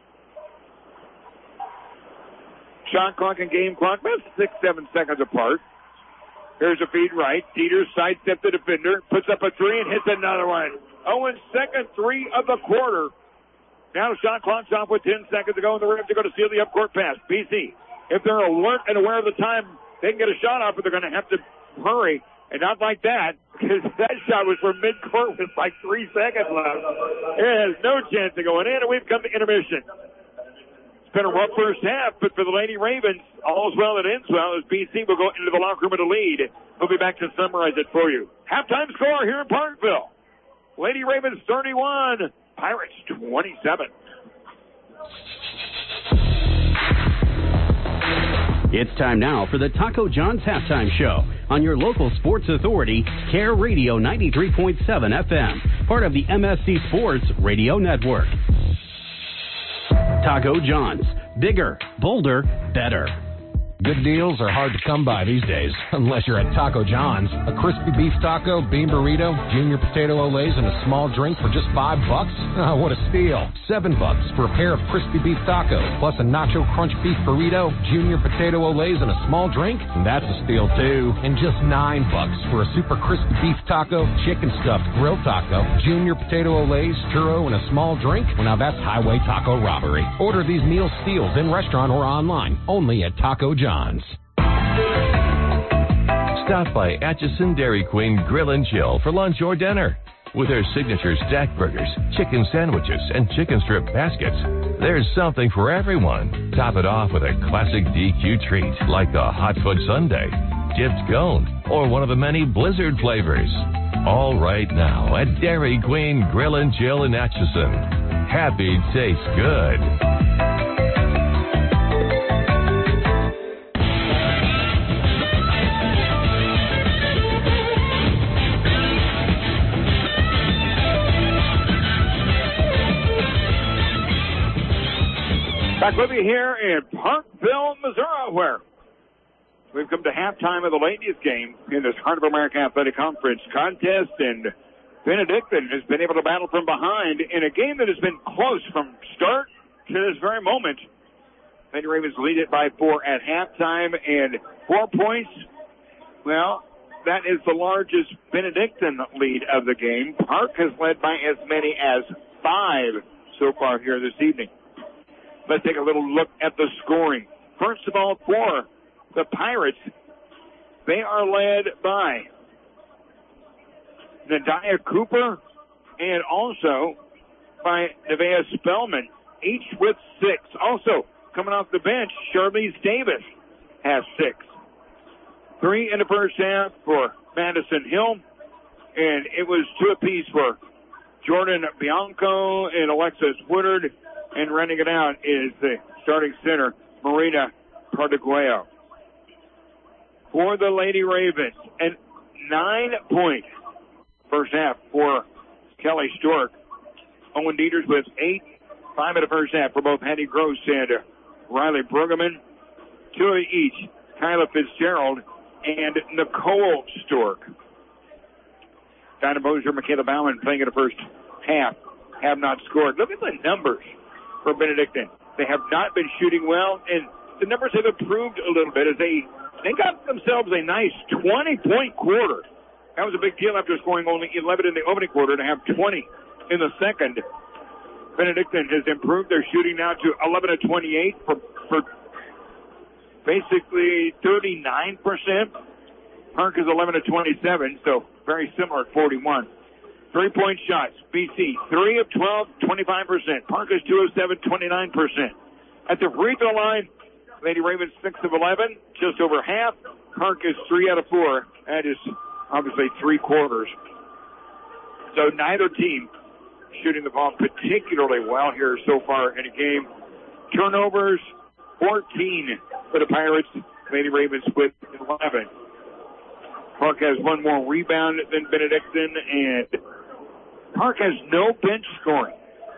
Shot clock and game clock about 6-7 seconds apart. Here's a feed right. Dieters sidestep the defender, puts up a three and hits another one. Owen's second three of the quarter. Now shot clock's off with 10 seconds to go, and the Ravens are going to steal the upcourt pass. BC, if they're alert and aware of the time, they can get a shot off, but they're going to have to hurry. And not like that, because that shot was from midcourt with like 3 seconds left. It has no chance of going in, and we've come to intermission. Been a rough first half, but for the Lady Ravens, all's well that ends well as BC will go into the locker room with a lead. We'll be back to summarize it for you. Halftime score here in Parkville. Lady Ravens 31, Pirates 27. It's time now for the Taco John's Halftime Show on your local sports authority, Care Radio 93.7 FM, part of the MSC Sports Radio Network. Taco John's. Bigger, bolder, better. Good deals are hard to come by these days, unless you're at Taco John's. A crispy beef taco, bean burrito, junior potato olays, and a small drink for just $5? Oh, what a steal. $7 for a pair of crispy beef tacos, plus a nacho crunch beef burrito, junior potato olays, and a small drink? That's a steal, too. And just $9 for a super crispy beef taco, chicken stuffed grilled taco, junior potato olays, churro, and a small drink? Well, now that's highway taco robbery. Order these meal steals in restaurant or online, only at Taco John's. Stop by Atchison Dairy Queen Grill and Chill for lunch or dinner. With their signature stack burgers, chicken sandwiches, and chicken strip baskets, there's something for everyone. Top it off with a classic DQ treat like the Hot Foot Sundae, dipped cone, or one of the many Blizzard flavors. All right now at Dairy Queen Grill and Chill in Atchison. Happy tastes good. Back with you here in Parkville, Missouri, where we've come to halftime of the ladies' game in this Heart of America Athletic Conference contest, and Benedictine has been able to battle from behind in a game that has been close from start to this very moment. Lady Ravens lead it by 4 at halftime, and 4 points, well, that is the largest Benedictine lead of the game. Park has led by as many as 5 so far here this evening. Let's take a little look at the scoring. First of all, for the Pirates, they are led by Nadia Cooper and also by Nevaeh Spellman, each with 6. Also, coming off the bench, Charlize Davis has 6. 3 in the first half for Madison Hill, and it was 2 apiece for Jordan Bianco and Alexis Woodard, and running it out is the starting center, Marina Partaguayo. For the Lady Ravens, and 9-point first half for Kelly Stork. Owen Dieters with 8, 5 in the first half for both Hattie Gross and Riley Brueggemann. 2 each, Kyla Fitzgerald and Nicole Stork. Dinah Mosier, Michaela Bauman playing in the first half have not scored. Look at the numbers for Benedictine. They have not been shooting well, and the numbers have improved a little bit as they got themselves a nice 20-point quarter. That was a big deal after scoring only 11 in the opening quarter to have 20 in the second. Benedictine has improved their shooting now to 11 of 28 for basically 39%. Park is 11 of 27, so very similar at 41. 3-point shots, BC, 3 of 12, 25%. Park is 2 of 7, 29%. At the free throw line, Lady Ravens 6 of 11, just over half. Park is 3 out of 4. That is obviously 3/4. So neither team shooting the ball particularly well here so far in the game. Turnovers, 14 for the Pirates. Lady Ravens with 11. Park has 1 more rebound than Benedictine, and Park has no bench scoring.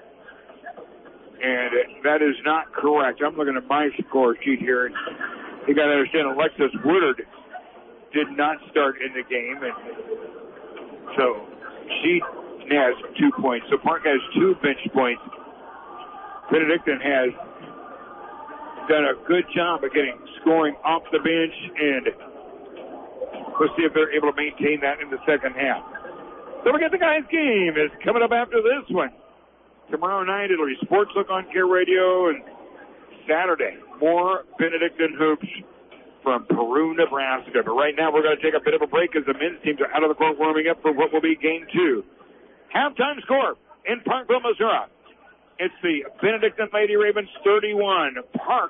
And that is not correct. I'm looking at my score sheet here, and you got to understand Alexis Woodard did not start in the game, and so she has 2 points. So Park has 2 bench points. Benedictine has done a good job of getting scoring off the bench, and we'll see if they're able to maintain that in the second half. Don't forget the guys' game is coming up after this one. Tomorrow night it'll be Sports Look on Care Radio, and Saturday more Benedictine hoops from Peru, Nebraska. But right now we're going to take a bit of a break as the men's teams are out of the court warming up for what will be game 2. Halftime score in Parkville, Missouri. It's the Benedictine Lady Ravens 31, Park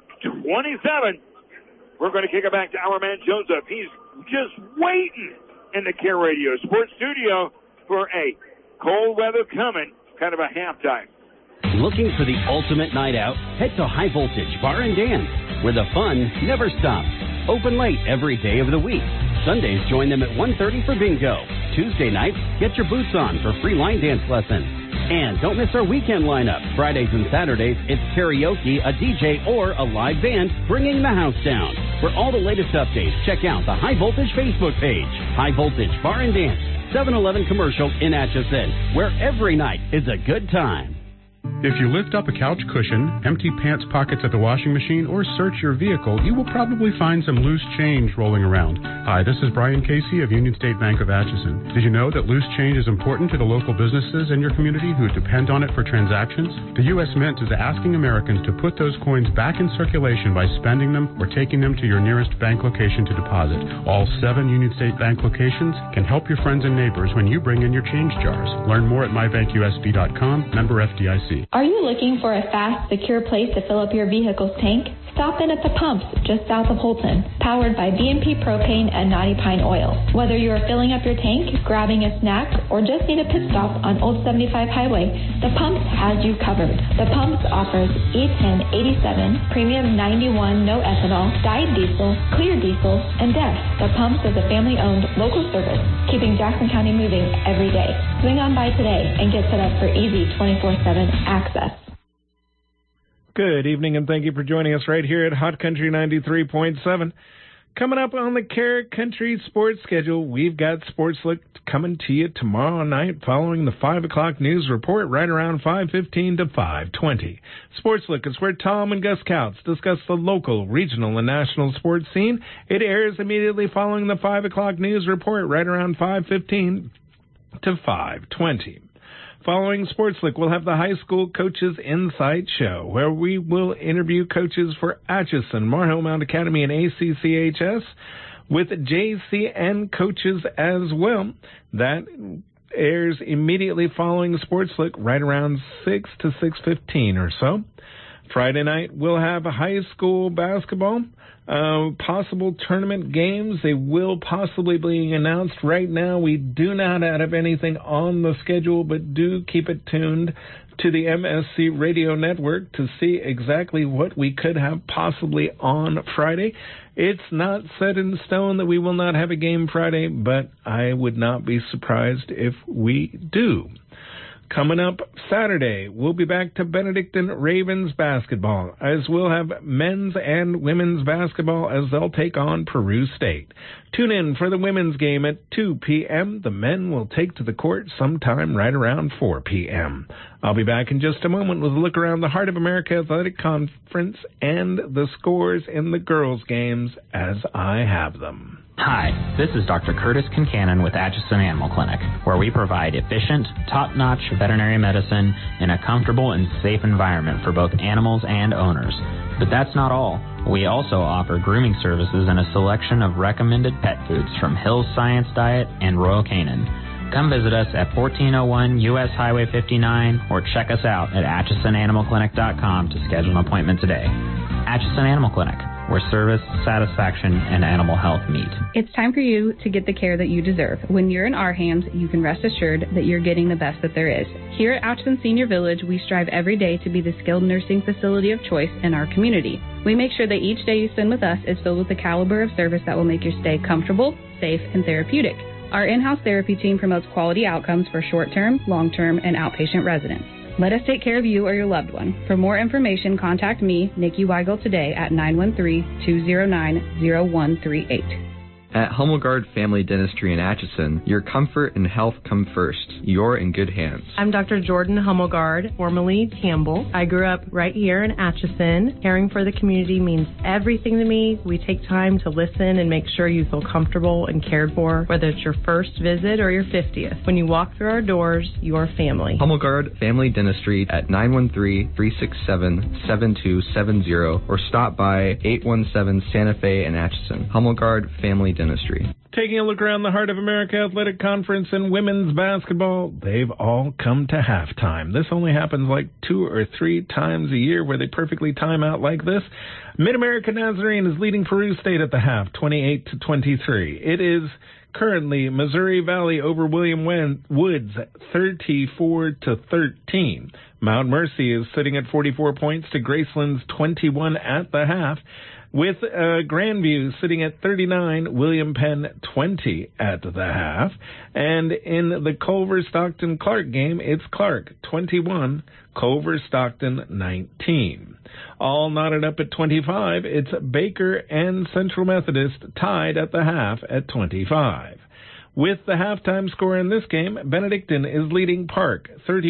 27. We're going to kick it back to our man Joseph. He's just waiting in the Care Radio Sports Studio for a cold weather coming, kind of a halftime. Looking for the ultimate night out? Head to High Voltage Bar and Dance, where the fun never stops. Open late every day of the week. Sundays, join them at 1:30 for bingo. Tuesday nights, get your boots on for free line dance lessons. And don't miss our weekend lineup. Fridays and Saturdays, it's karaoke, a DJ, or a live band bringing the house down. For all the latest updates, check out the High Voltage Facebook page. High Voltage Bar and Dance, 7-Eleven commercial in Atchison, where every night is a good time. If you lift up a couch cushion, empty pants pockets at the washing machine, or search your vehicle, you will probably find some loose change rolling around. Hi, this is Brian Casey of Union State Bank of Atchison. Did you know that loose change is important to the local businesses in your community who depend on it for transactions? The U.S. Mint is asking Americans to put those coins back in circulation by spending them or taking them to your nearest bank location to deposit. All 7 Union State Bank locations can help your friends and neighbors when you bring in your change jars. Learn more at mybankusb.com, member FDIC. Are you looking for a fast, secure place to fill up your vehicle's tank? Stop in at the pumps just south of Holton, powered by BMP Propane and Knotty Pine Oil. Whether you are filling up your tank, grabbing a snack, or just need a pit stop on Old 75 Highway, the Pumps has you covered. The Pumps offers E10 87, Premium 91 no ethanol, dyed diesel, clear diesel, and DEF. The Pumps is a family-owned local service, keeping Jackson County moving every day. Swing on by today and get set up for easy 24/7 access. Good evening, and thank you for joining us right here at Hot Country 93.7. Coming up on the Care Country Sports schedule, we've got Sports Look coming to you tomorrow night following the 5 o'clock news report right around 5:15 to 5:20. Sports Look is where Tom and Gus Couts discuss the local, regional, and national sports scene. It airs immediately following the 5 o'clock news report right around 5:15 to 5:20. Following Sports Look, we'll have the High School Coaches Insight Show, where we will interview coaches for Atchison, Mar-Hill Mount Academy, and ACCHS, with JCN coaches as well. That airs immediately following Sports Look right around 6 to 6:15 or so. Friday night, we'll have high school basketball, possible tournament games. They will possibly be announced. Right now, we do not have anything on the schedule, but do keep it tuned to the MSC Radio Network to see exactly what we could have possibly on Friday. It's not set in stone that we will not have a game Friday, but I would not be surprised if we do. Coming up Saturday, we'll be back to Benedictine Ravens basketball, as we'll have men's and women's basketball as they'll take on Peru State. Tune in for the women's game at 2 p.m. The men will take to the court sometime right around 4 p.m. I'll be back in just a moment with a look around the Heart of America Athletic Conference and the scores in the girls' games as I have them. Hi, this is Dr. Curtis Kincannon with Atchison Animal Clinic, where we provide efficient, top-notch veterinary medicine in a comfortable and safe environment for both animals and owners. But that's not all. We also offer grooming services and a selection of recommended pet foods from Hill's Science Diet and Royal Canin. Come visit us at 1401 U.S. Highway 59 or check us out at AtchisonAnimalClinic.com to schedule an appointment today. Atchison Animal Clinic, where service, satisfaction, and animal health meet. It's time for you to get the care that you deserve. When you're in our hands, you can rest assured that you're getting the best that there is. Here at Atchison Senior Village, we strive every day to be the skilled nursing facility of choice in our community. We make sure that each day you spend with us is filled with the caliber of service that will make your stay comfortable, safe, and therapeutic. Our in-house therapy team promotes quality outcomes for short-term, long-term, and outpatient residents. Let us take care of you or your loved one. For more information, contact me, Nikki Weigel, today at 913-209-0138. At Hummelgard Family Dentistry in Atchison, your comfort and health come first. You're in good hands. I'm Dr. Jordan Hummelgard, formerly Campbell. I grew up right here in Atchison. Caring for the community means everything to me. We take time to listen and make sure you feel comfortable and cared for, whether it's your first visit or your 50th. When you walk through our doors, you're family. Hummelgard Family Dentistry at 913-367-7270 or stop by 817 Santa Fe in Atchison. Hummelgard Family Dentistry. Taking a look around the Heart of America Athletic Conference and women's basketball, they've all come to halftime. This only happens like 2 or 3 times a year where they perfectly time out like this. Mid-America Nazarene is leading Peru State at the half, 28-23. It is currently Missouri Valley over William Woods, 34-13. Mount Mercy is sitting at 44 points to Graceland's 21 at the half, with Grandview sitting at 39, William Penn 20 at the half. And in the Culver-Stockton-Clark game, it's Clark 21, Culver-Stockton 19. All knotted up at 25, it's Baker and Central Methodist tied at the half at 25. With the halftime score in this game, Benedictine is leading Park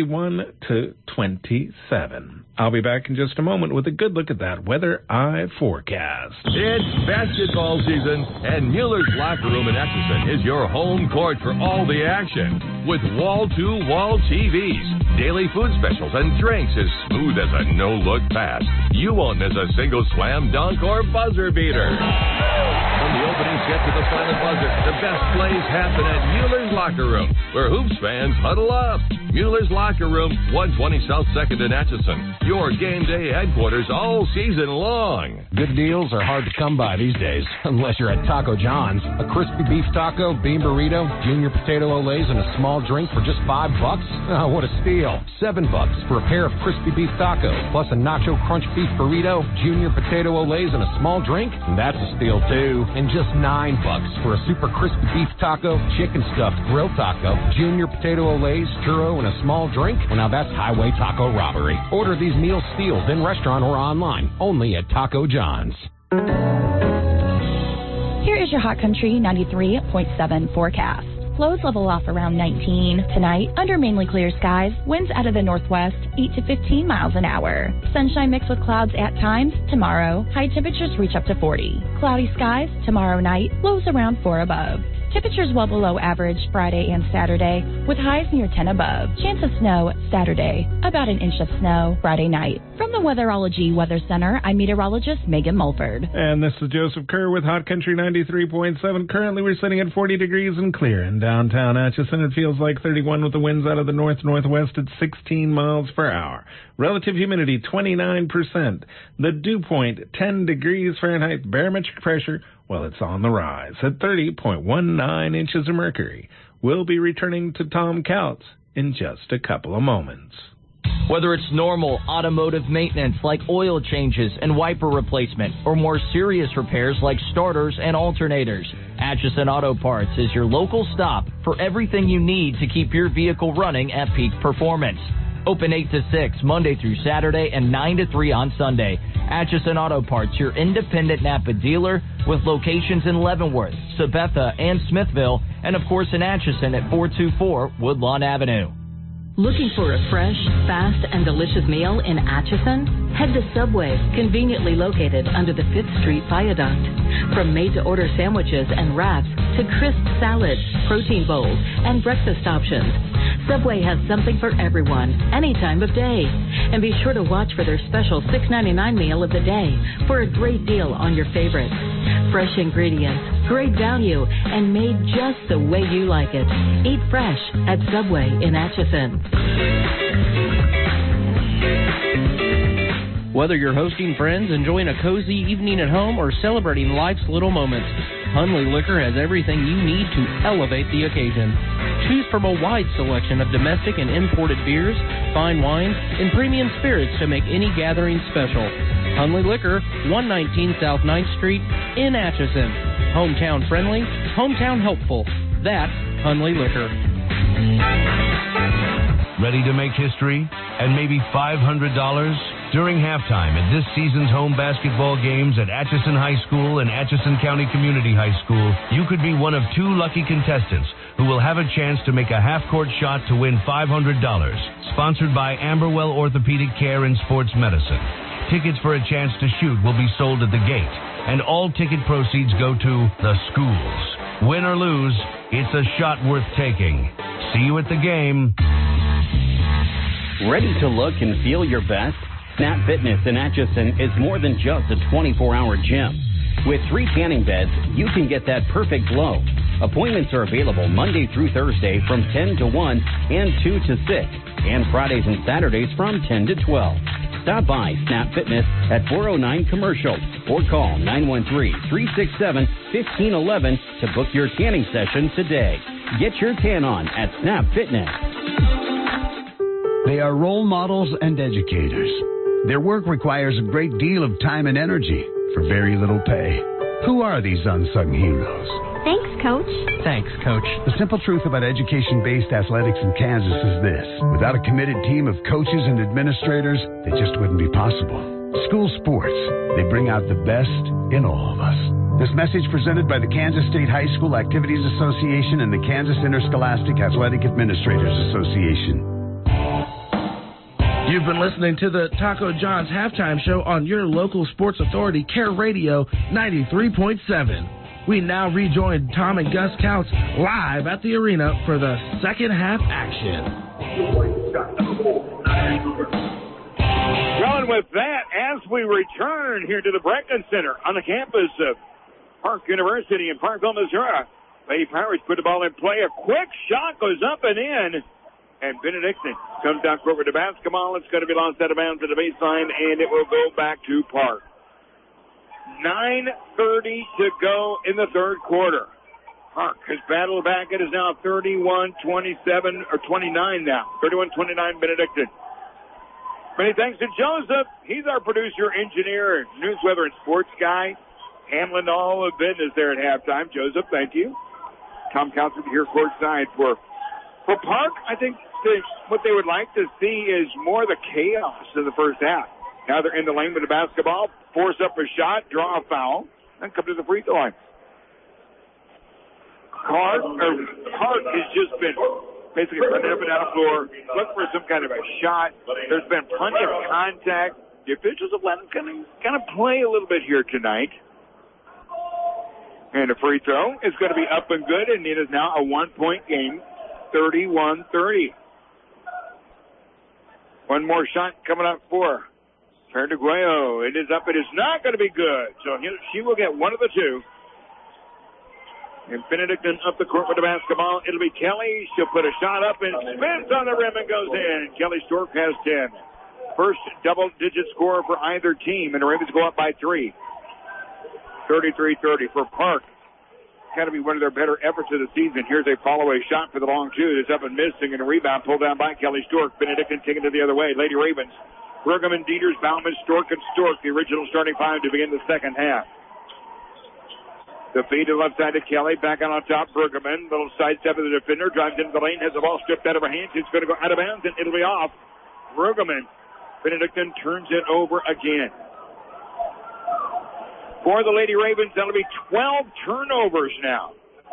31-27. I'll be back in just a moment with a good look at that weather eye forecast. It's basketball season, and Mueller's Locker Room in Atchison is your home court for all the action. With wall-to-wall TVs, daily food specials, and drinks as smooth as a no-look pass, you won't miss a single slam dunk or buzzer beater. From the opening set to the final buzzer, the best plays happen at Mueller's Locker Room, where Hoops fans huddle up. Mueller's Locker Room, 120 South 2nd in Atchison. Your game day headquarters all season long. Good deals are hard to come by these days, unless you're at Taco John's. A crispy beef taco, bean burrito, junior potato olays, and a small drink for just $5? Oh, what a steal. $7 for a pair of crispy beef tacos, plus a nacho crunch beef burrito, junior potato olays, and a small drink? And that's a steal, too. And just $9 for a super crispy beef taco, chicken stuffed grill taco, junior potato olays, churro, and a small drink? Well, now that's highway taco robbery. Order these meal steals in restaurant or online, only at Taco John's. Here is your Hot Country 93.7 forecast. Lows level off around 19 tonight, under mainly clear skies, winds out of the northwest, 8 to 15 miles an hour. Sunshine mixed with clouds at times. Tomorrow, high temperatures reach up to 40. Cloudy skies tomorrow night, lows around 4 above. Temperatures well below average Friday and Saturday, with highs near 10 above. Chance of snow Saturday, about an inch of snow Friday night. From the Weatherology Weather Center, I'm meteorologist Megan Mulford. And this is Joseph Kerr with Hot Country 93.7. Currently we're sitting at 40 degrees and clear in downtown Atchison. It feels like 31 with the winds out of the north-northwest at 16 miles per hour. Relative humidity 29%. The dew point 10 degrees Fahrenheit. Barometric pressure, well, it's on the rise at 30.19 inches of mercury. We'll be returning to Tom Couts in just a couple of moments. Whether it's normal automotive maintenance like oil changes and wiper replacement, or more serious repairs like starters and alternators, Atchison Auto Parts is your local stop for everything you need to keep your vehicle running at peak performance. Open 8 to 6 Monday through Saturday and 9 to 3 on Sunday. Atchison Auto Parts, your independent Napa dealer with locations in Leavenworth, Sabetha, and Smithville, and of course in Atchison at 424 Woodlawn Avenue. Looking for a fresh, fast, and delicious meal in Atchison? Head to Subway, conveniently located under the 5th Street Viaduct. From made-to-order sandwiches and wraps to crisp salads, protein bowls, and breakfast options, Subway has something for everyone, any time of day. And be sure to watch for their special $6.99 meal of the day for a great deal on your favorites. Fresh ingredients, great value, and made just the way you like it. Eat fresh at Subway in Atchison. Whether you're hosting friends, enjoying a cozy evening at home, or celebrating life's little moments, Hunley Liquor has everything you need to elevate the occasion. Choose from a wide selection of domestic and imported beers, fine wines, and premium spirits to make any gathering special. Hunley Liquor, 119 South 9th Street in Atchison. Hometown friendly, hometown helpful. That's Hunley Liquor. Ready to make history and maybe $500? During halftime at this season's home basketball games at Atchison High School and Atchison County Community High School, you could be one of 2 lucky contestants who will have a chance to make a half-court shot to win $500. Sponsored by Amberwell Orthopedic Care and Sports Medicine. Tickets for a chance to shoot will be sold at the gate, and all ticket proceeds go to the schools. Win or lose, it's a shot worth taking. See you at the game. Ready to look and feel your best? Snap Fitness in Atchison is more than just a 24-hour gym. With 3 tanning beds, you can get that perfect glow. Appointments are available Monday through Thursday from 10 to 1 and 2 to 6, and Fridays and Saturdays from 10 to 12. Stop by Snap Fitness at 409 Commercial or call 913-367-1511 to book your tanning session today. Get your tan on at Snap Fitness. They are role models and educators. Their work requires a great deal of time and energy for very little pay. Who are these unsung heroes? Thanks, Coach. Thanks, Coach. The simple truth about education-based athletics in Kansas is this. Without a committed team of coaches and administrators, they just wouldn't be possible. School sports, they bring out the best in all of us. This message presented by the Kansas State High School Activities Association and the Kansas Interscholastic Athletic Administrators Association. You've been listening to the Taco John's halftime show on your local sports authority, Care Radio 93.7. We now rejoin Tom and Gus Couts live at the arena for the second half action. Well, and with that, as we return here to the Brecken Center on the campus of Park University in Parkville, Missouri, Lady Pirates put the ball in play. A quick shot goes up and in. And Benedictine comes down over to basketball. It's going to be lost out of bounds at the baseline, and it will go back to Park. 9:30 to go in the third quarter. Park has battled back. It is now 31-27, or 29 now. 31-29 Benedictine. Many thanks to Joseph. He's our producer, engineer, news, weather, and sports guy. Handling all the business there at halftime. Joseph, thank you. Tom Council here courtside for Park. I think what they would like to see is more of the chaos in the first half. Now they're in the lane with the basketball, force up a shot, draw a foul, and come to the free throw line. Park has just been basically running up and down the floor, looking for some kind of a shot. There's been plenty of contact. The officials have let them kind of play a little bit here tonight. And the free throw is going to be up and good, and it is now a 1-point game, 31-30. One more shot coming up for Perduguayo. It is up. It is not going to be good. So she will get one of the two. And Benedictine up the court with the basketball. It'll be Kelly. She'll put a shot up and spins on the rim and goes in. Kelly Stork has 10. First double-digit score for either team, and the Ravens go up by 3. 33-30 for Park. Got to be one of their better efforts of the season. Here's a fall-away shot for the long two. It's up and missing, and a rebound pulled down by Kelly Stork. Benedictine taking it the other way. Lady Ravens. Bergman, Dieters, Bauman, Stork, and Stork, the original starting five to begin the second half. The feed to the left side to Kelly. Back on top, Bergman. Little side step of the defender. Drives into the lane. Has the ball stripped out of her hands. It's going to go out of bounds, and it'll be off. Bergman. Benedictine turns it over again. For the Lady Ravens, that'll be 12 turnovers now.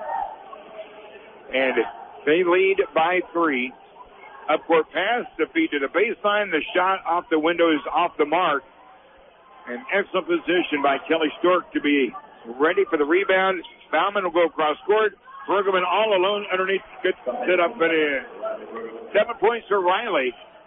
And they lead by 3. Upcourt pass, the feed to the baseline. The shot off the window is off the mark. An excellent position by Kelly Stork to be ready for the rebound. Bauman will go across court. Bergman all alone underneath. Gets it up and in. 7 points for Riley.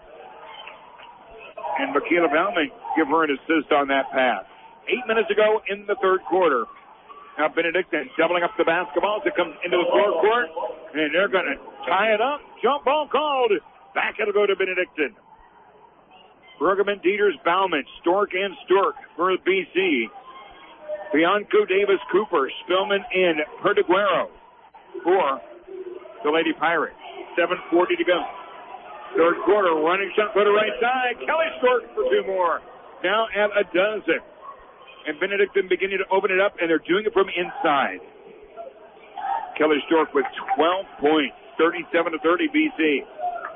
And Michaela Bauman give her an assist on that pass. 8 minutes ago in the third quarter. Now Benedictine doubling up the basketball as it comes into the forecourt. And they're going to tie it up. Jump ball called. Back it'll go to Benedictine. Bergman, Dieters, Bauman, Stork, and Stork for BC. Bianco, Davis, Cooper, Spillman, and Perduguero for the Lady Pirates. 7:40 to go. Third quarter, running shot for the right side. Kelly Stork for 2 more. Now at a dozen. And Benedictine beginning to open it up, and they're doing it from inside. Kelly Stork with 12 points, 37-30 BC.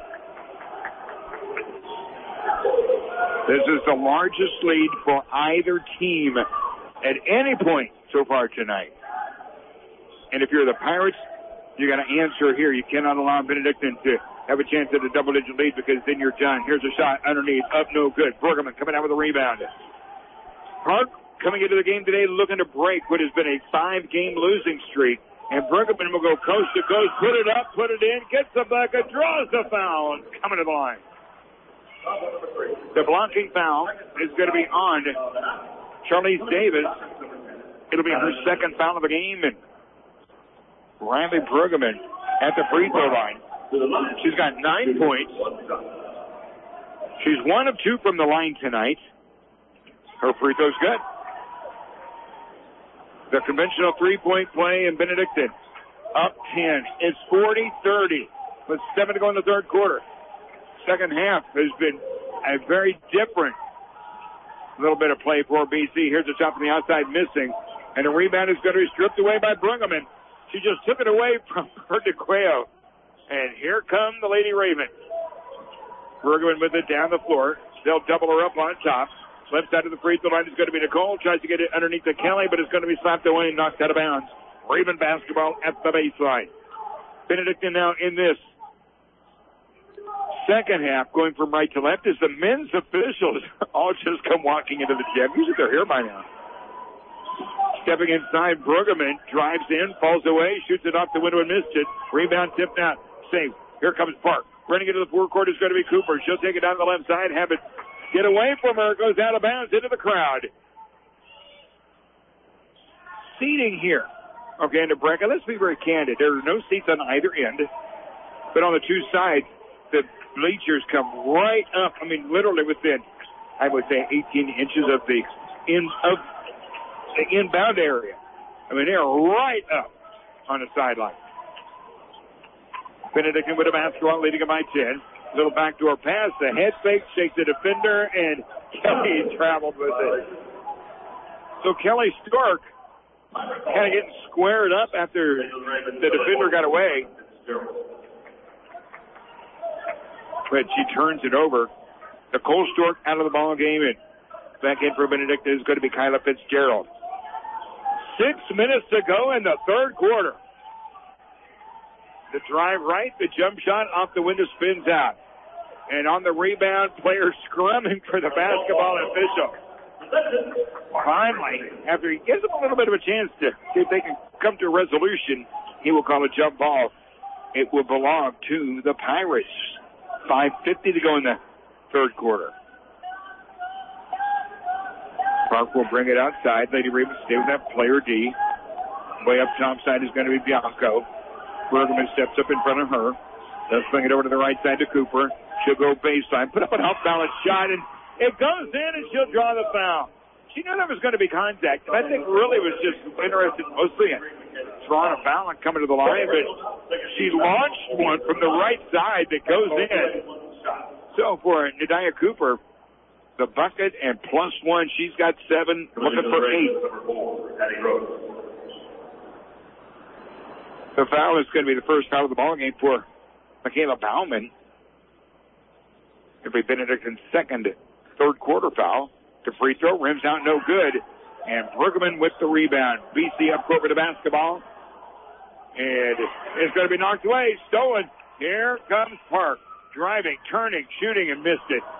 This is the largest lead for either team at any point so far tonight. And if you're the Pirates, you got to answer here. You cannot allow Benedictine to have a chance at a double-digit lead because then you're done. Here's a shot underneath, up no good. Bergman coming out with a rebound. Park coming into the game today looking to break what has been a 5-game losing streak. And Bergman will go coast to coast, put it up, put it in, gets the bucket, draws the foul, coming to the line. The blocking foul is going to be on Charlize Davis. It'll be her second foul of the game. And Riley Bergman at the free throw line. She's got 9 points. She's 1 of 2 from the line tonight. Her free throw's good. The conventional three-point play in Benedictine. Up 10. It's 40-30 with 7 to go in the third quarter. Second half has been a very different little bit of play for BC. Here's a shot from the outside missing. And the rebound is going to be stripped away by Bergman. She just took it away from Perduguayo. And here come the Lady Ravens. Bergman with it down the floor. They'll double her up on top. Left side of the free throw line is going to be Nicole. Tries to get it underneath the Kelly, but it's going to be slapped away and knocked out of bounds. Raven basketball at the baseline. Benedictine now in this second half, going from right to left, as the men's officials all just come walking into the gym. Usually they're here by now. Stepping inside, Bergman drives in, falls away, shoots it off the window and missed it. Rebound tipped out. Save. Here comes Park. Running into the forecourt is going to be Cooper. She'll take it down the left side, have it get away from her, goes out of bounds into the crowd. Seating here. Okay, in the bracket, let's be very candid. There are no seats on either end, but on the two sides, the bleachers come right up. I mean, literally within, I would say, 18 inches of the inbound area. I mean, they're right up on the sideline. Benedictine with a basketball, leading them by 10. Little backdoor pass, the head fake, shakes the defender, and Kelly traveled with it. So Kelly Stork kind of getting squared up after the defender got away. But she turns it over. Nicole Stork out of the ball game, and back in for Benedictine is going to be Kyla Fitzgerald. 6 minutes to go in the third quarter. The drive right, the jump shot off the window spins out. And on the rebound, player scrumming for the basketball official. finally, after he gives them a little bit of a chance to see if they can come to a resolution, he will call a jump ball. It will belong to the Pirates. 5:50 to go in the third quarter. Park will bring it outside. Lady Ravens stay with that player D. Way up top side is going to be Bianco. Bergman steps up in front of her. They'll swing it over to the right side to Cooper. She'll go baseline, put up an off-balance shot, and it goes in, and she'll draw the foul. She knew that was going to be contact. I think really was just interested mostly in drawing a foul and coming to the line, but she launched one from the right side that goes in. So for Nadia Cooper, the bucket and +1, she's got 7, looking for 8. The foul is going to be the first foul of the ball game for Michaela Bauman. It'll be Benedict's second third quarter foul. The free throw rims out, no good. And Bruggeman with the rebound. BC up court with the basketball. And it's going to be knocked away. Stolen. Here comes Park. Driving, turning, shooting, and missed it.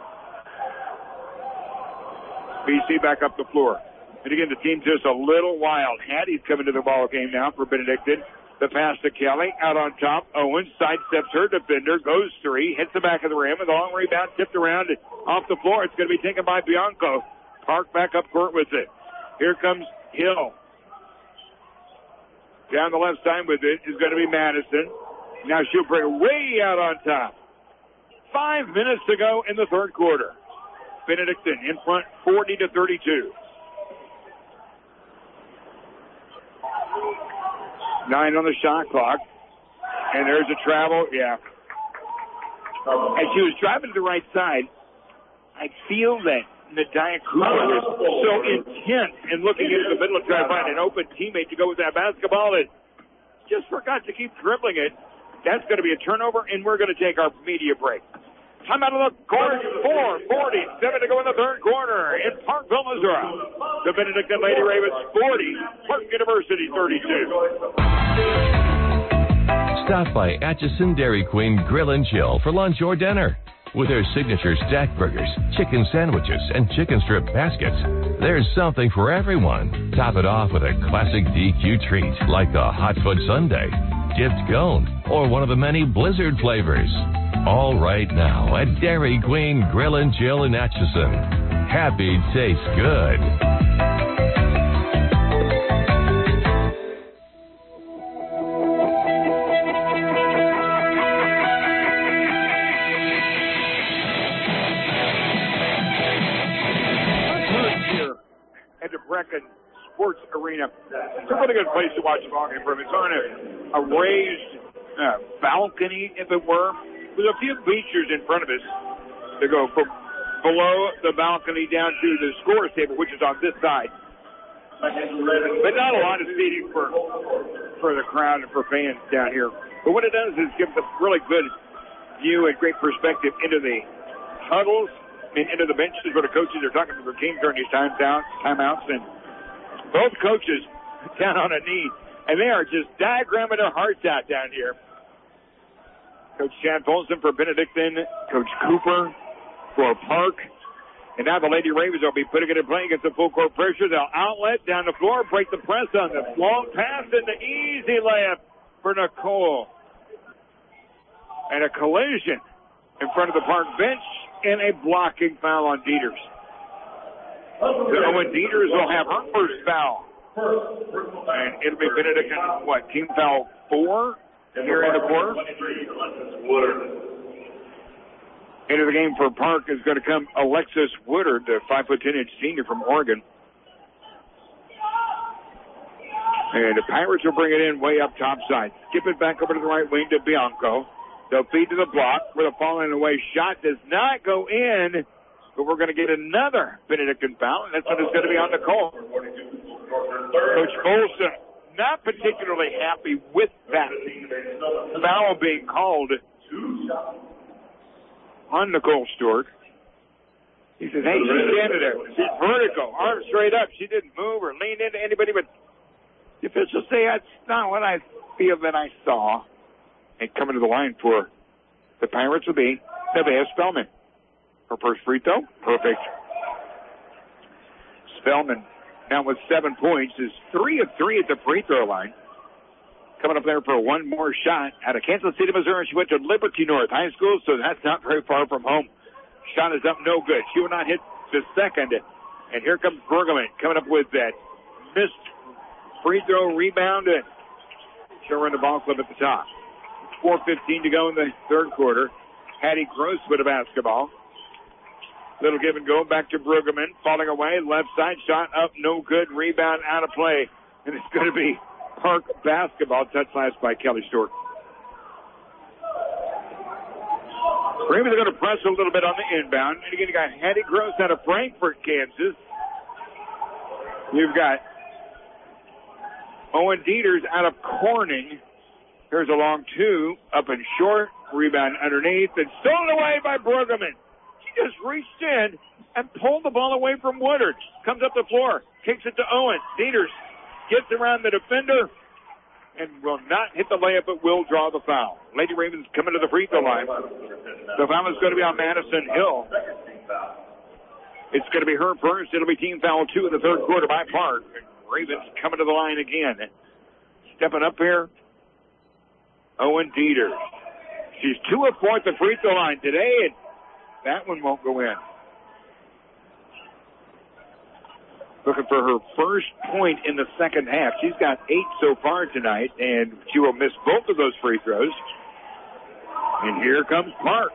BC back up the floor. And again, the team just a little wild. Hattie's coming to the ball game now for Benedictine. The pass to Kelly. Out on top. Owens sidesteps her defender. Goes 3. Hits the back of the rim. With a long rebound. Tipped around off the floor. It's going to be taken by Bianco. Park back up court with it. Here comes Hill. Down the left side with it is going to be Madison. Now she'll bring it way out on top. 5 minutes to go in the third quarter. Benedictine in front 40-32. 9 on the shot clock. And there's a travel. Yeah. As she was driving to the right side, I feel that Nadia Cooper was so intent in looking into the middle of trying to find an open teammate to go with that basketball that just forgot to keep dribbling it. That's going to be a turnover, and we're going to take our media break. Time out of the court, 4:47 to go in the third quarter in Parkville, Missouri. The Benedictine Lady Ravens 40, Park University 32. Stop by Atchison Dairy Queen Grill and Chill for lunch or dinner. With their signature stack burgers, chicken sandwiches, and chicken strip baskets, there's something for everyone. Top it off with a classic DQ treat like a hot foot sundae, dipped cone, or one of the many Blizzard flavors. All right now at Dairy Queen Grill and Chill in Atchison. Happy tastes good. At the Brecken Sports Arena. It's a really good place to watch the ball game from. It's on a raised balcony, if it were. There's a few bleachers in front of us that go from below the balcony down to the scorer's table, which is on this side. But not a lot of seating for the crowd and for fans down here. But what it does is give a really good view and great perspective into the huddles and into the benches where the coaches are talking to their team during these timeouts. And both coaches down on a knee, and they are just diagramming their hearts out down here. Coach Chad Folsom for Benedictine, Coach Cooper for Park. And now the Lady Ravens will be putting it in play against the full court pressure. They'll outlet down the floor, break the press on the long pass, and the easy layup for Nicole. And a collision in front of the Park bench and a blocking foul on Dieters. So Dieters will have her first foul. And it'll be Benedictine, team foul 4 here in the quarter. Into the game for Park is going to come Alexis Woodard, the 5'10" senior from Oregon. And the Pirates will bring it in way up top side. Skip it back over to the right wing to Bianco. They'll feed to the block with a falling away shot. Does not go in, but we're going to get another Benedictine foul, and that's what is going to be on Nicole. Coach Folsom not particularly happy with that foul being called on Nicole Stewart. He says, hey, she's standing there. She's vertical, arms straight up. She didn't move or lean into anybody, but the officials say that's not what I feel that I saw. And coming to the line for the Pirates will be Nevaeh Spellman. Her first free throw, perfect. Spellman now with 7 points is 3 of 3 at the free throw line. Coming up there for one more shot out of Kansas City, Missouri. She went to Liberty North High School, so that's not very far from home. Shot is up, no good. She will not hit the second. And here comes Bergman coming up with that missed free throw rebound. She'll run the ball club at the top. 4:15 to go in the third quarter. Hattie Gross with a basketball. Little give and go back to Brueggemann. Falling away. Left side shot up. No good. Rebound out of play. And it's going to be Park basketball. Touched last by Kelly Stork. Ravens are going to press a little bit on the inbound. And again, you got Hattie Gross out of Frankfort, Kansas. You've got Owen Dieters out of Corning. Here's a long two. Up and short. Rebound underneath. And stolen away by Brueggemann. She just reached in and pulled the ball away from Woodard. Comes up the floor. Kicks it to Owen. Dieters gets around the defender and will not hit the layup, but will draw the foul. Lady Ravens coming to the free throw line. The foul is going to be on Madison Hill. It's going to be her first. It'll be team foul 2 in the third quarter by Park. Ravens coming to the line again. Stepping up here, Owen Dieters. She's 2 of 4 at the free throw line today, and that one won't go in. Looking for her first point in the second half. She's got 8 so far tonight, and she will miss both of those free throws. And here comes Park.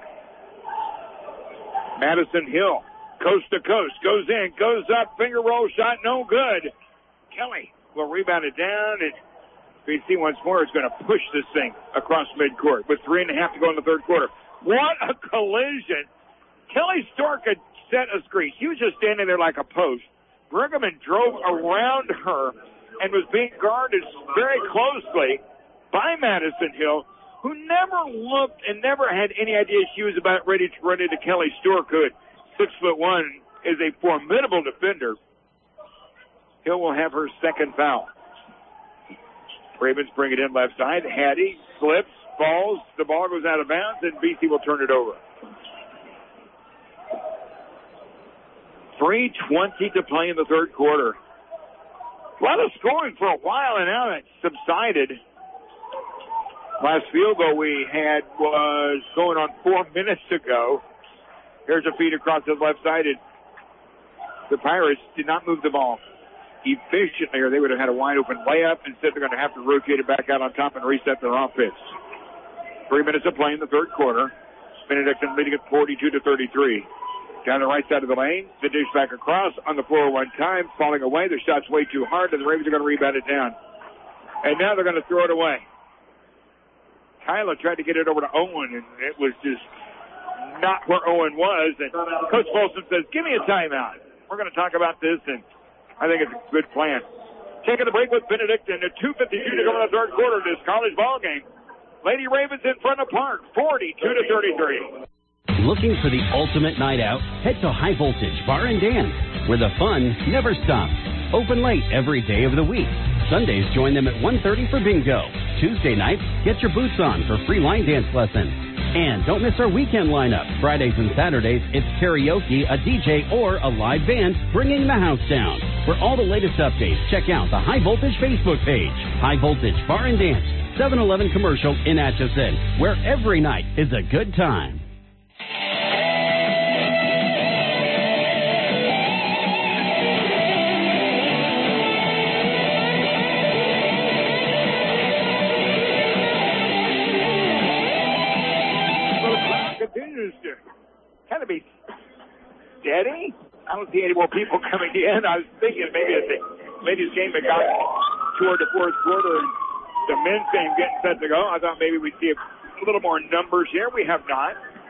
Madison Hill, coast to coast, goes in, goes up, finger roll shot, no good. Kelly will rebound it down, and BC once more is going to push this thing across midcourt with 3.5 to go in the third quarter. What a collision. Kelly Stork had set a screen. She was just standing there like a post. Brueggemann drove around her and was being guarded very closely by Madison Hill, who never looked and never had any idea she was about ready to run into Kelly Stork, who at 6'1" is a formidable defender. Hill will have her second foul. Ravens bring it in left side. Hattie slips, falls, the ball goes out of bounds, and BC will turn it over. 3:20 to play in the third quarter. A lot of scoring for a while, and now it's subsided. Last field goal we had was going on 4 minutes ago. Here's a feed across the left side. And the Pirates did not move the ball efficiently, or they would have had a wide-open layup. Instead, they're going to have to rotate it back out on top and reset their offense. 3 minutes of play in the third quarter. Benedictine leading at 42-33. Down the right side of the lane. The dish back across on the floor one time. Falling away. The shot's way too hard, and the Ravens are going to rebound it down. And now they're going to throw it away. Kyla tried to get it over to Owen, and it was just not where Owen was. And Coach Folsom says, give me a timeout. We're going to talk about this, and I think it's a good plan. Taking the break with Benedictine at 2:52 to go in the third quarter of this college ball game. Lady Ravens in front of Park, 42-33. Looking for the ultimate night out? Head to High Voltage Bar and Dance, where the fun never stops. Open late every day of the week. Sundays, join them at 1:30 for bingo. Tuesday nights, get your boots on for free line dance lessons. And don't miss our weekend lineup. Fridays and Saturdays, it's karaoke, a DJ, or a live band bringing the house down. For all the latest updates, check out the High Voltage Facebook page. High Voltage Bar and Dance, 7-Eleven commercial in Atchison, where every night is a good time. Kind of be steady. I don't see any more people coming in. I was thinking maybe as the ladies' game had got toward the fourth quarter and the men's game getting set to go, I thought maybe we'd see a little more numbers here. We have not.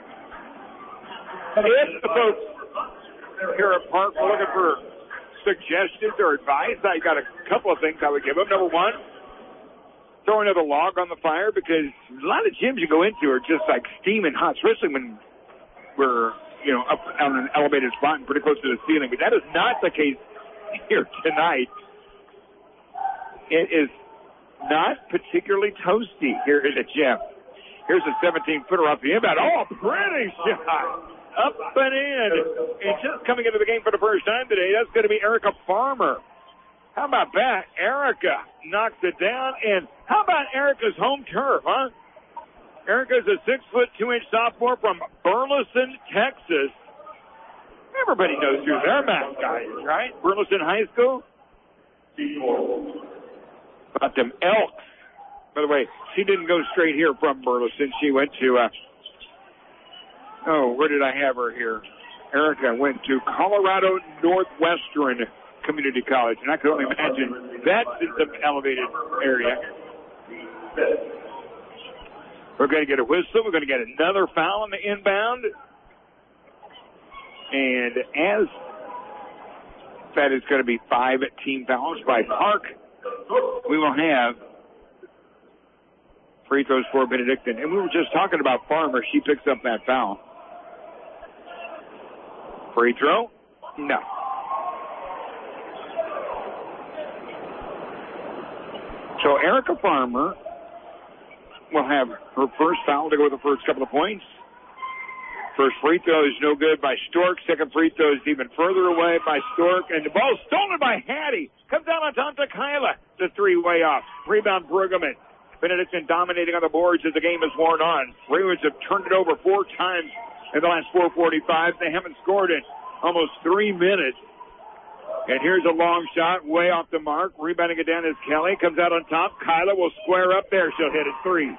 If the folks here at Park were looking for suggestions or advice, I got a couple of things I would give them. Number one, throw another log on the fire, because a lot of gyms you go into are just like steaming hot, especially when we're, up on an elevated spot and pretty close to the ceiling. But that is not the case here tonight. It is not particularly toasty here at the gym. Here's a 17-footer off the inbound. Oh, pretty shot. up and in. And just coming into the game for the first time today, that's going to be Erica Farmer. How about that? Erica knocks it down. And how about Erica's home turf, huh? Erica's a 6'2" sophomore from Burleson, Texas. Everybody knows who their mascot is, right? Burleson High School. About them Elks. By the way, she didn't go straight here from Burleson. She went to, where did I have her here? Erica went to Colorado Northwestern Community College. And I can only imagine that's in some elevated area. We're going to get a whistle. We're going to get another foul on the inbound. And as that is going to be 5 team fouls by Park, we will have free throws for Benedictine. And we were just talking about Farmer. She picks up that foul. Free throw? No. So Erica Farmer will have her first foul to go with the first couple of points. First free throw is no good by Stork. Second free throw is even further away by Stork. And the ball stolen by Hattie. Comes down on top to Kyla. The three-way off. Rebound Brueggemann. Benedictine dominating on the boards as the game is worn on. Ravens have turned it over 4 times in the last 4:45. They haven't scored in almost 3 minutes. And here's a long shot way off the mark. Rebounding it down is Kelly. Comes out on top. Kyla will square up there. She'll hit it 3.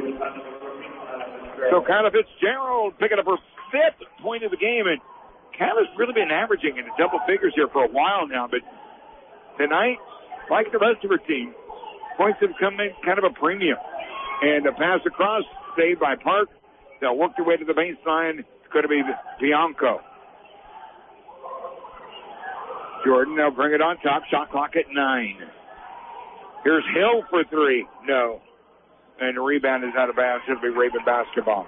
So Kyla Fitzgerald picking up her 5th point of the game. And Kyla's really been averaging in the double figures here for a while now. But tonight, like the rest of her team, points have come in kind of a premium. And the pass across, saved by Park. They'll work their way to the baseline. It's going to be Bianco. Jordan, they'll bring it on top. Shot clock at 9. Here's Hill for 3. No. And the rebound is out of bounds. It'll be Raven basketball.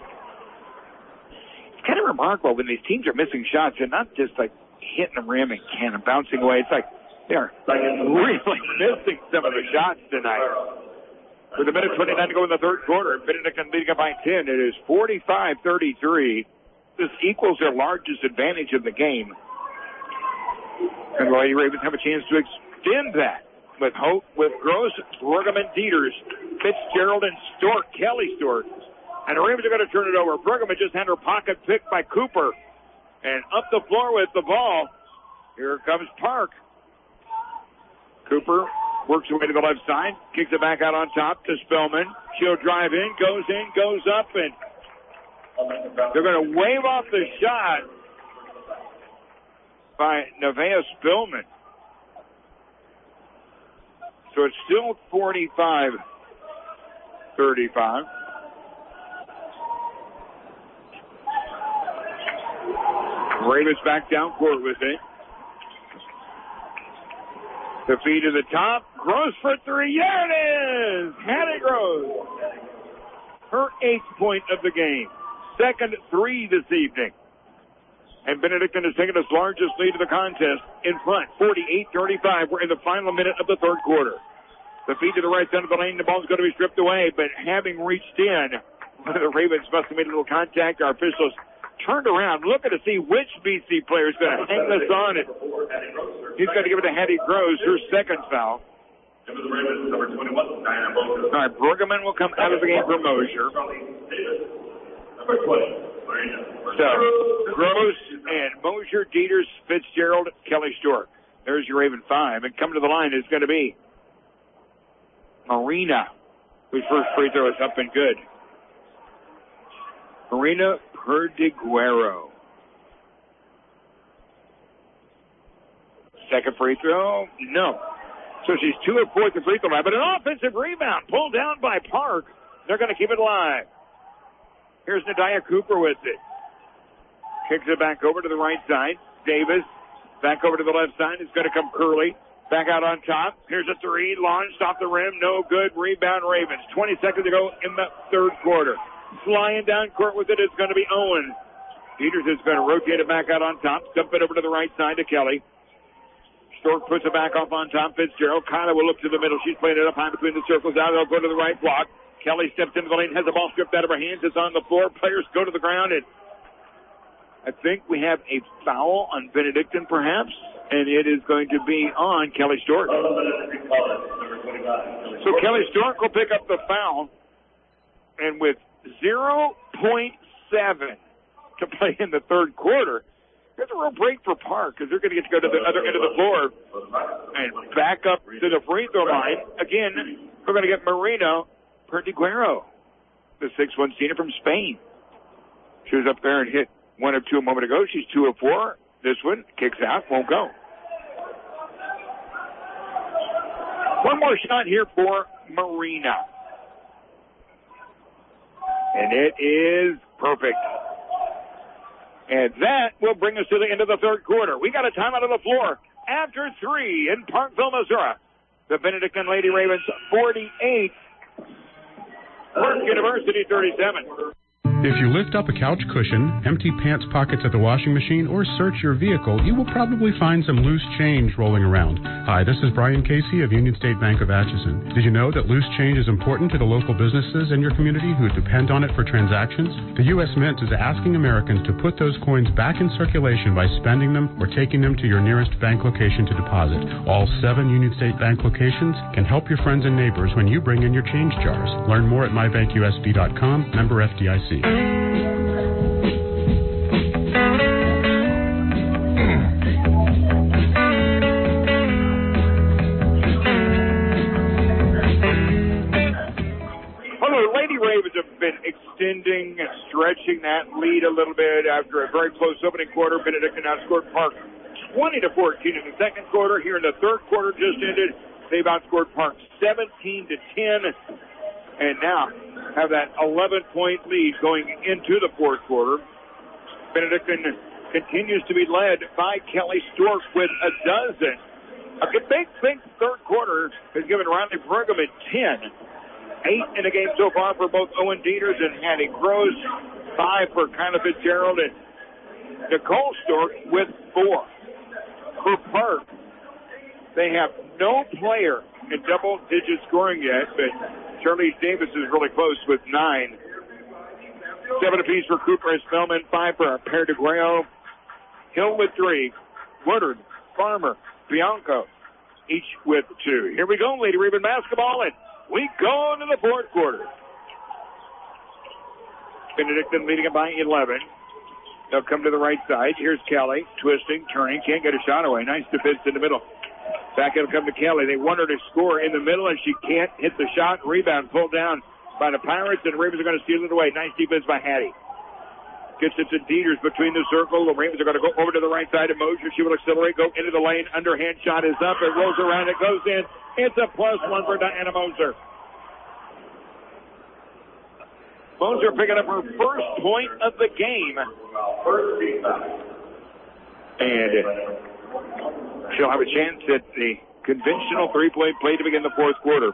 It's kind of remarkable when these teams are missing shots. They're not just like hitting the rim and cannon bouncing away. It's like they're really missing some of the shots tonight. With a minute 29 to go in the third quarter, Benedictine leading up by 10. It is 45-33. This equals their largest advantage of the game. And the Lady Ravens have a chance to extend that with Hope, with Gross, Brueggemann, Dieters, Fitzgerald, and Stork, Kelly Stork. And the Ravens are going to turn it over. Brueggemann just had her pocket picked by Cooper. And up the floor with the ball. Here comes Park. Cooper works away to the left side, kicks it back out on top to Spellman. She'll drive in, goes up, and they're going to wave off the shot by Nevaeh Spillman. So it's still 45-35. Ravens back down court with it. The feed to the top. Gross for 3. Yeah, it is! Hattie Gross. Her 8th point of the game. Second 3 this evening. And Benedictine has taken its largest lead of the contest in front, 48-35. We're in the final minute of the third quarter. The feed to the right side of the lane. The ball's going to be stripped away, but having reached in, one of the Ravens must have made a little contact. Our officials turned around, looking to see which BC player is going to hang this on it. He's going to give it to Hattie Gross, her second foul. All right, Brueggemann will come out of the game for Mosier. So, Gross and Mosier, Dieters, Fitzgerald, Kelly Stork. There's your Raven 5. And coming to the line is going to be Marina, whose first free throw is up and good. Marina Perdiguero. Second free throw, no. So she's 2 of 4 at the free throw line, but an offensive rebound pulled down by Park. They're going to keep it alive. Here's Nadia Cooper with it. Kicks it back over to the right side. Davis back over to the left side. It's going to come Curley. Back out on top. Here's a 3. Launched off the rim. No good. Rebound Ravens. 20 seconds to go in the third quarter. Flying down court with it is going to be Owen. Peters is going to rotate it back out on top. Dump it over to the right side to Kelly. Stork puts it back off on top. Fitzgerald. Kyla will look to the middle. She's playing it up high between the circles. Now they'll go to the right block. Kelly steps into the lane, has the ball stripped out of her hands. It's on the floor. Players go to the ground, and I think we have a foul on Benedictine, perhaps, and it is going to be on Kelly Stork. So Kelly Stork will pick up the foul, and with 0.7 to play in the third quarter, there's a real break for Park because they're going to get to go to the other end of the floor and back up to the free throw line. Again, we're going to get Marina Pertiguero, the 6'1" senior from Spain. She was up there and hit 1 of 2 a moment ago. She's 2 of 4. This one kicks out, won't go. One more shot here for Marina. And it is perfect. And that will bring us to the end of the third quarter. We got a timeout on the floor. After 3 in Parkville, Missouri. The Benedictine Lady Ravens 48. Park University 37. If you lift up a couch cushion, empty pants pockets at the washing machine, or search your vehicle, you will probably find some loose change rolling around. Hi, this is Brian Casey of Union State Bank of Atchison. Did you know that loose change is important to the local businesses in your community who depend on it for transactions? The U.S. Mint is asking Americans to put those coins back in circulation by spending them or taking them to your nearest bank location to deposit. All 7 Union State Bank locations can help your friends and neighbors when you bring in your change jars. Learn more at mybankusb.com, member FDIC. Hello, Lady Ravens have been extending and stretching that lead a little bit after a very close opening quarter. Benedictine outscored Park 20-14 in the second quarter. Here in the third quarter just ended, they've outscored Park 17-10. And now have that 11-point lead going into the fourth quarter. Benedictine continues to be led by Kelly Stork with a dozen. A big third quarter has given Riley Brigham at 10. 8 in the game so far for both Owen Dieters and Hattie Gross. 5 for Kyla Fitzgerald and Nicole Stork with 4. For Park, they have no player in double-digit scoring yet, but Charlize Davis is really close with 9. 7 apiece for Cooper Spellman, 5 for Pertiguero. Hill with 3. Woodard, Farmer, Bianco, each with 2. Here we go, Lady Raven basketball, and we go into the fourth quarter. Benedictine leading it by 11. They'll come to the right side. Here's Kelly, twisting, turning, can't get a shot away. Nice defense in the middle. Back it'll come to Kelly. They want her to score in the middle, and she can't hit the shot. Rebound pulled down by the Pirates, and the Ravens are going to steal it away. Nice defense by Hattie. Gets it to Dieters between the circle. The Ravens are going to go over to the right side of Mosier. She will accelerate, go into the lane. Underhand shot is up. It rolls around. It goes in. It's a +1 for Diana Moser. Moser picking up her first point of the game. And she'll have a chance at the conventional three-point play to begin the fourth quarter.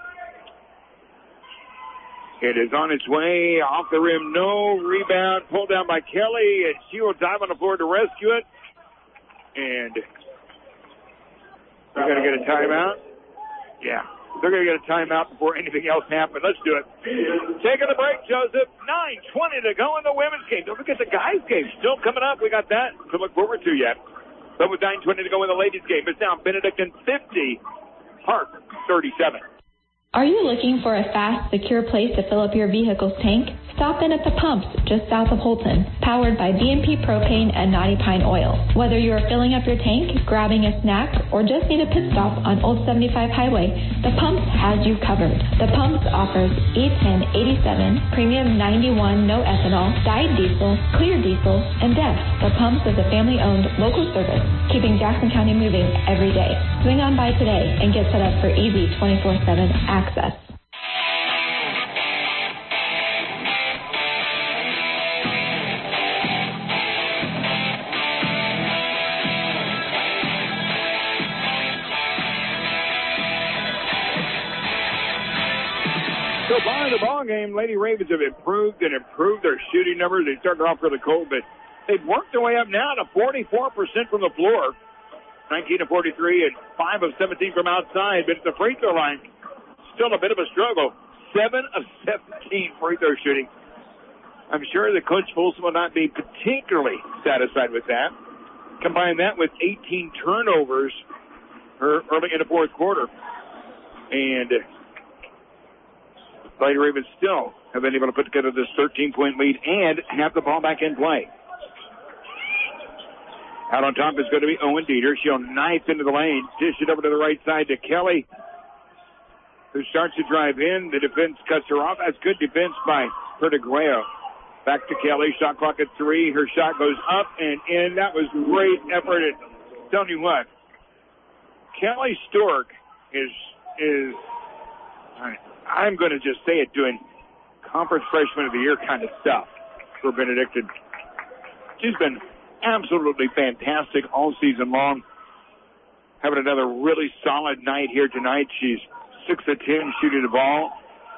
It is on its way off the rim. No rebound. Pulled down by Kelly, and she will dive on the floor to rescue it. And they're going to get a timeout. Yeah, they're going to get a timeout before anything else happens. Let's do it. Taking a break, Joseph. 9:20 to go in the women's game. Don't forget the guys' game still coming up. We got that to look forward to yet. But with 9:20 to go in the ladies' game, it's now Benedictine 50, Park 37. Are you looking for a fast, secure place to fill up your vehicle's tank? Stop in at the pumps just south of Holton, powered by BMP Propane and Knotty Pine Oil. Whether you are filling up your tank, grabbing a snack, or just need a pit stop on Old 75 Highway, the Pumps has you covered. The Pumps offers E10 87, Premium 91 no ethanol, dyed diesel, clear diesel, and DEF. The Pumps is a family-owned local service, keeping Jackson County moving every day. Swing on by today and get set up for easy 24/7 access. So by the ball game, Lady Ravens have improved their shooting numbers. They started off really cold, but they've worked their way up now to 44% from the floor. 19 of 43 and 5 of 17 from outside, but at the free throw line, still a bit of a struggle. 7 of 17 free throw shooting. I'm sure that Coach Folsom will not be particularly satisfied with that. Combine that with 18 turnovers early in the fourth quarter. And Lady Ravens still have been able to put together this 13-point lead and have the ball back in play. Out on top is going to be Owen Dieter. She'll knife into the lane, dish it over to the right side to Kelly, who starts to drive in. The defense cuts her off. That's good defense by Perdigreo. Back to Kelly. Shot clock at 3. Her shot goes up and in. That was great effort. And tell you what, Kelly Stork is I'm going to just say it, doing Conference Freshman of the Year kind of stuff for Benedictine. She's been absolutely fantastic all season long. Having another really solid night here tonight. She's 6 of 10 shooting the ball.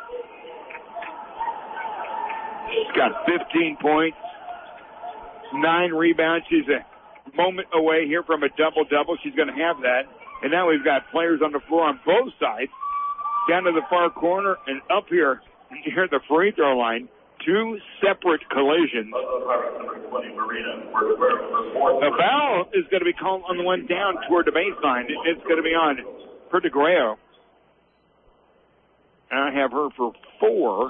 She's got 15 points, 9 rebounds. She's a moment away here from a double-double. She's going to have that. And now we've got players on the floor on both sides, down to the far corner and up here near the free throw line. 2 separate collisions. The foul is going to be called on the one down toward the baseline. It's going to be on Perdigreo. And I have her for 4.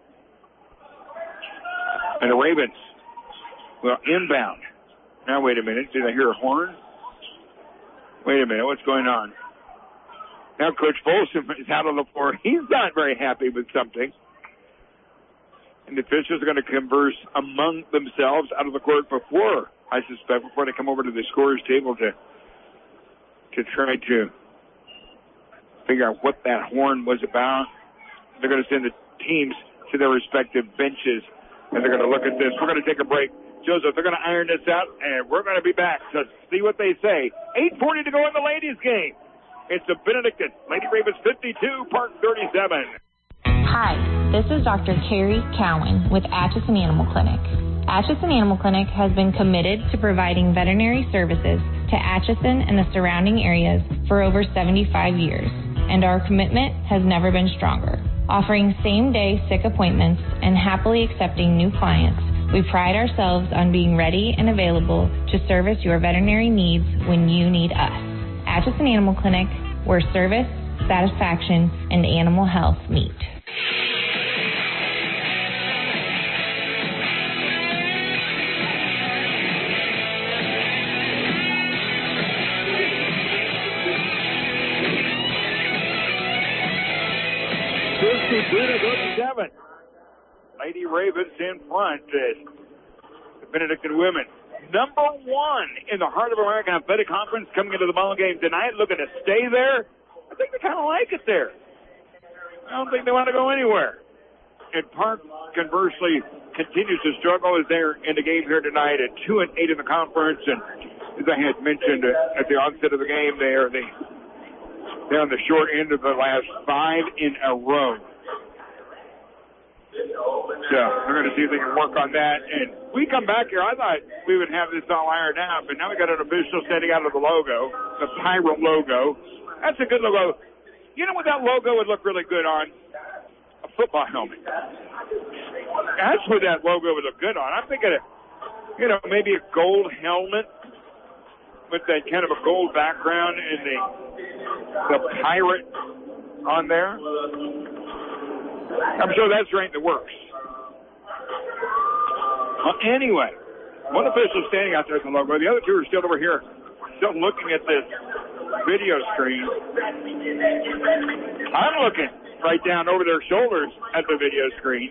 And the Ravens will inbound. Now, wait a minute. Did I hear a horn? Wait a minute. What's going on? Now Coach Folsom is out on the floor. He's not very happy with something. And the officials are going to converse among themselves out of the court before they come over to the scorer's table to try to figure out what that horn was about. They're going to send the teams to their respective benches, and they're going to look at this. We're going to take a break. Joseph, they're going to iron this out, and we're going to be back to see what they say. 8:40 to go in the ladies' game. It's the Benedictine Lady Ravens 52, Park 37. Hi, this is Dr. Carrie Cowan with Atchison Animal Clinic. Atchison Animal Clinic has been committed to providing veterinary services to Atchison and the surrounding areas for over 75 years, and our commitment has never been stronger. Offering same-day sick appointments and happily accepting new clients, we pride ourselves on being ready and available to service your veterinary needs when you need us. Atchison Animal Clinic, where service, satisfaction, and animal health meet. Lady Ravens in front. The Benedictine women, number 1 in the Heart of America Athletic Conference, coming into the ball game tonight, looking to stay there. I think they kind of like it there. I don't think they want to go anywhere. And Park, conversely, continues to struggle as they're in the game here tonight at 2-8 in the conference. And as I had mentioned at the onset of the game, they're on the short end of the last 5 in a row. So we're going to see if they can work on that. And we come back here, I thought we would have this all ironed out, but now we got an official standing out of the logo, the Pirate logo. That's a good logo. You know what that logo would look really good on? A football helmet. That's what that logo would look good on. I'm thinking of, maybe a gold helmet with that kind of a gold background and the pirate on there. I'm sure that's right in the works. Well, anyway, one official standing out there at the logo. The other 2 are still over here, still looking at this video screen. I'm looking right down over their shoulders at the video screen.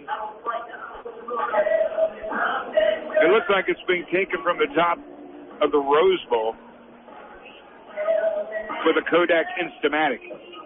It looks like it's being taken from the top of the Rose Bowl with a Kodak Instamatic.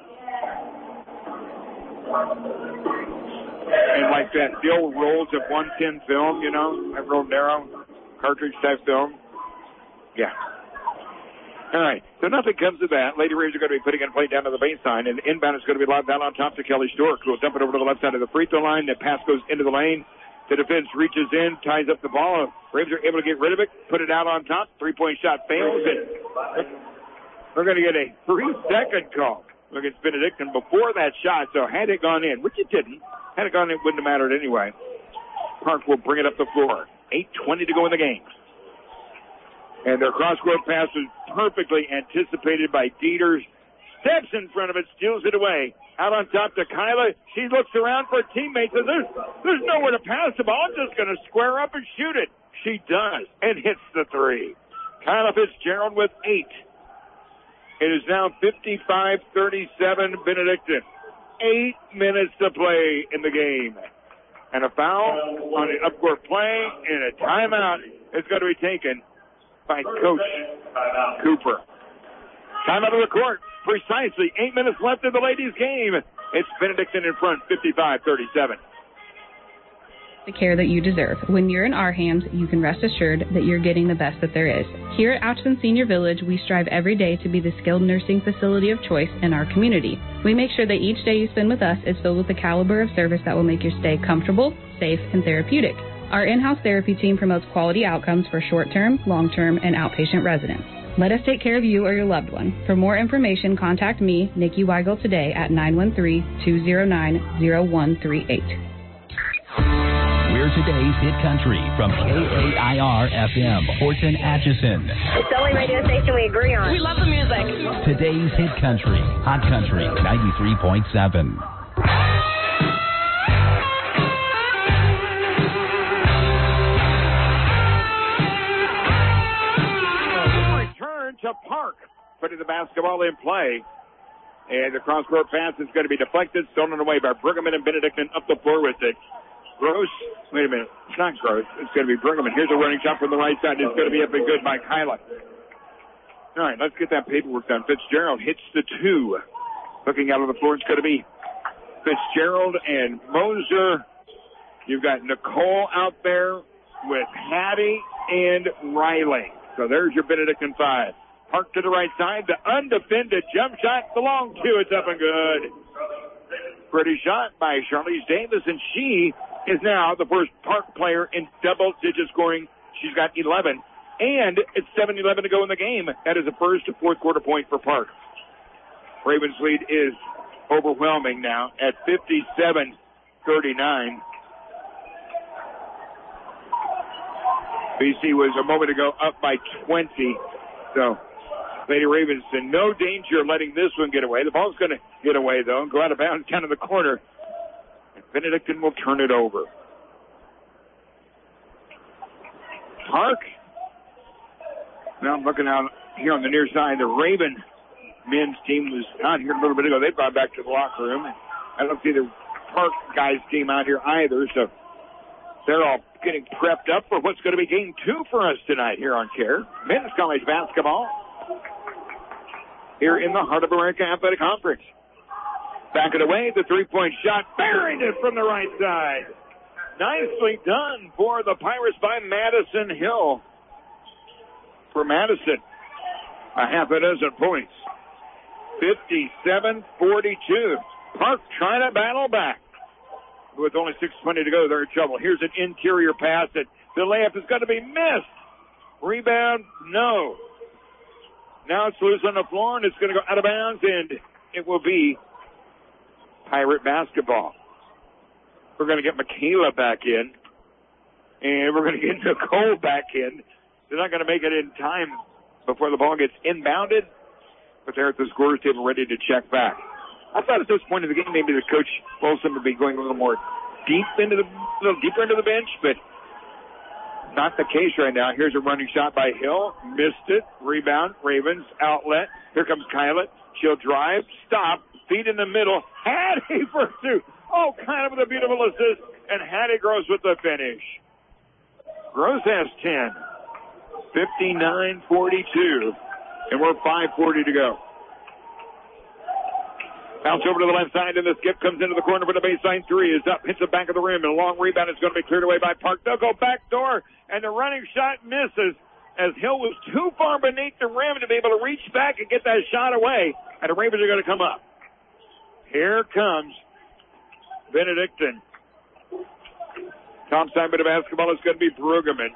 And like that, the old rolls of 110 film, that real narrow cartridge type film. Yeah. All right. So nothing comes of that. Lady Ravens are going to be putting in play down to the baseline, and the inbound is going to be lobbed down on top to Kelly Stork, who will dump it over to the left side of the free throw line. The pass goes into the lane. The defense reaches in, ties up the ball. Ravens are able to get rid of it, put it out on top. 3-point shot fails, and we're going to get a 3-second call against Benedictine before that shot. So had it gone in, which it didn't, had it gone in, it wouldn't have mattered anyway. Park will bring it up the floor. 8:20 to go in the game. And their cross-court pass is perfectly anticipated by Dieters. Steps in front of it, steals it away. Out on top to Kyla. She looks around for teammates. Says, there's nowhere to pass the ball. I'm just going to square up and shoot it. She does and hits the three. Kyla Fitzgerald with 8. It is now 55-37 Benedictine. 8 minutes to play in the game. And a foul on an upcourt play and a timeout is going to be taken by Coach Cooper. Timeout of the court. Precisely 8 minutes left in the ladies' game. It's Benedictine in front, 55-37. The care that you deserve. When you're in our hands, you can rest assured that you're getting the best that there is. Here at Atchison Senior Village, we strive every day to be the skilled nursing facility of choice in our community. We make sure that each day you spend with us is filled with the caliber of service that will make your stay comfortable, safe, and therapeutic. Our in-house therapy team promotes quality outcomes for short-term, long-term, and outpatient residents. Let us take care of you or your loved one. For more information, contact me, Nikki Weigel, today at 913-209-0138. We're today's hit country from KAIR-FM, Horton, Atchison. It's the only radio station we agree on. We love the music. Today's hit country, Hot Country 93.7. To Park, putting the basketball in play. And the cross-court pass is going to be deflected, stolen away by Brueggemann and Benedictine up the floor with it. Gross, wait a minute, it's not Gross, it's going to be Brueggemann. Here's a running shot from the right side. It's going to be up and good by Kyla. All right, let's get that paperwork done. Fitzgerald hits the 2. Looking out on the floor, it's going to be Fitzgerald and Moser. You've got Nicole out there with Hattie and Riley. So there's your Benedictine 5. Park to the right side. The undefended jump shot. The long 2. It's up and good. Pretty shot by Charlize Davis, and she is now the first Park player in double-digit scoring. She's got 11. And it's 7-11 to go in the game. That is the first fourth-quarter point for Park. Ravens' lead is overwhelming now at 57-39. BC was a moment ago up by 20. So Lady Ravens in no danger of letting this one get away. The ball's going to get away, though, and go out of bounds down to the corner. And Benedictine will turn it over. Park. Now I'm looking out here on the near side. The Raven men's team was out here a little bit ago. They brought back to the locker room. I don't see the Park guys' team out here either, so they're all getting prepped up for what's going to be game 2 for us tonight here on CARE. Men's college basketball here in the Heart of America Athletic Conference. Back it away, the three-point shot, buried it from the right side. Nicely done for the Pirates by Madison Hill. For Madison, a half a dozen points. 57-42. Park trying to battle back. With only 6:20 to go, they're in trouble. Here's an interior pass that the layup is going to be missed. Rebound, no. Now it's loose on the floor, and it's going to go out of bounds, and it will be Pirate basketball. We're going to get Michaela back in, and we're going to get Nicole back in. They're not going to make it in time before the ball gets inbounded, but they're at the scorer's table ready to check back. I thought at this point of the game maybe the coach Wilson would be going a little deeper into the bench, but not the case right now. Here's a running shot by Hill. Missed it. Rebound. Ravens. Outlet. Here comes Kyla. She'll drive. Stop. Feet in the middle. Hattie for 2. Oh, kind of with a beautiful assist. And Hattie Gross with the finish. Gross has 10. 59-42. And we're 5:40 to go. Bounce over to the left side, and the skip comes into the corner for the baseline. 3 is up, hits the back of the rim, and a long rebound is going to be cleared away by Park. They'll go back door, and the running shot misses as Hill was too far beneath the rim to be able to reach back and get that shot away, and the Ravens are going to come up. Here comes Benedictine. Top side bit of basketball is going to be Brueggemann.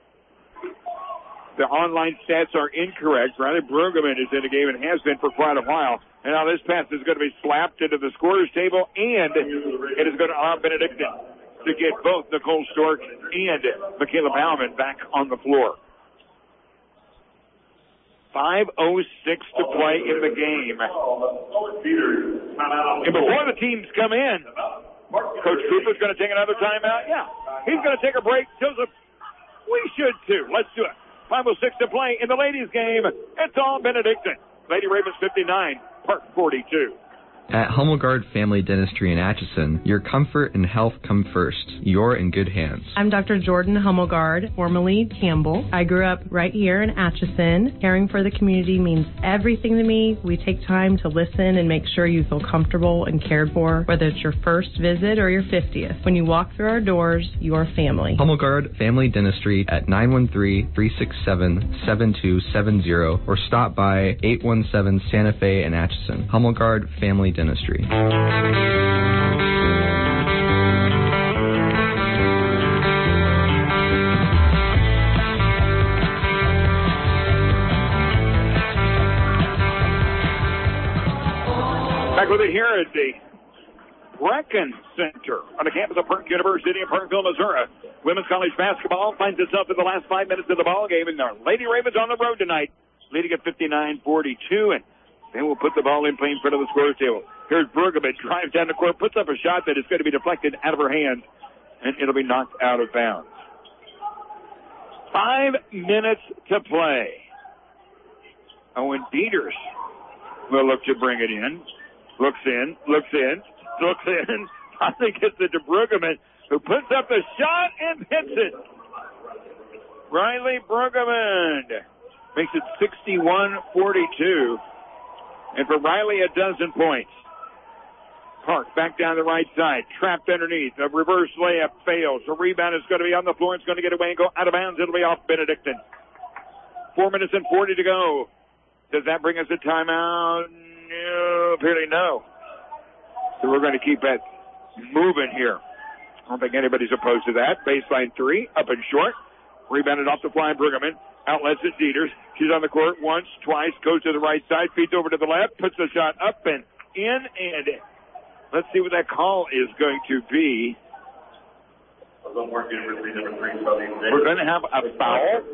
The online stats are incorrect. Riley Brueggemann is in the game and has been for quite a while. And now this pass is going to be slapped into the scorer's table, and it is going to allow Benedictine to get both Nicole Stork and Michaela Bauman back on the floor. 5:06 to play in the game. And before the teams come in, Coach Cooper's going to take another timeout. Yeah, he's going to take a break. Joseph, we should too. Let's do it. 5:06 to play in the ladies' game. It's all Benedictine. Lady Ravens 59, Park 42. At Hummelgard Family Dentistry in Atchison, your comfort and health come first. You're in good hands. I'm Dr. Jordan Hummelgard, formerly Campbell. I grew up right here in Atchison. Caring for the community means everything to me. We take time to listen and make sure you feel comfortable and cared for, whether it's your first visit or your 50th. When you walk through our doors, you're family. Hummelgard Family Dentistry at 913-367-7270 or stop by 817 Santa Fe in Atchison. Hummelgard Family Dentistry. Back with it here at the Brecken Center on the campus of Park University in Parkville, Missouri. Women's college basketball finds itself in the last 5 minutes of the ball game, and our Lady Ravens on the road tonight, leading at 59-42, and then we'll put the ball in play in front of the scorer's table. Here's Brueggemann, drives down the court, puts up a shot that is going to be deflected out of her hands, and it'll be knocked out of bounds. 5 minutes to play. Owen Dieters will look to bring it in. Looks in. Finally gets it to Brueggemann, who puts up the shot and hits it. Riley Brueggemann makes it 61-42. And for Riley, a dozen points. Park back down the right side. Trapped underneath. A reverse layup fails. The rebound is going to be on the floor. It's going to get away and go out of bounds. It'll be off Benedictine. 4 minutes and 40 to go. Does that bring us a timeout? No, apparently no. So we're going to keep that moving here. I don't think anybody's opposed to that. Baseline three. Up and short. Rebounded off the fly. Brueggemann. Outlets it Dieters. She's on the court once, twice, goes to the right side, feeds over to the left, puts the shot up and in, and let's see what that call is going to be. We're going to have a foul.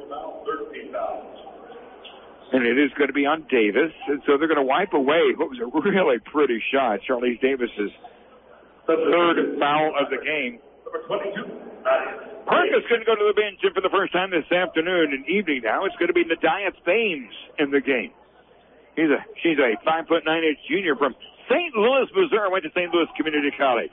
And it is going to be on Davis, and so they're going to wipe away what was a really pretty shot. Charlize Davis's third foul of the game. Number 22. Park is going to go to the bench, and for the first time this afternoon and evening now, it's going to be Nadiah Thames in the game. She's a 5'9" junior from St. Louis, Missouri. Went to St. Louis Community College.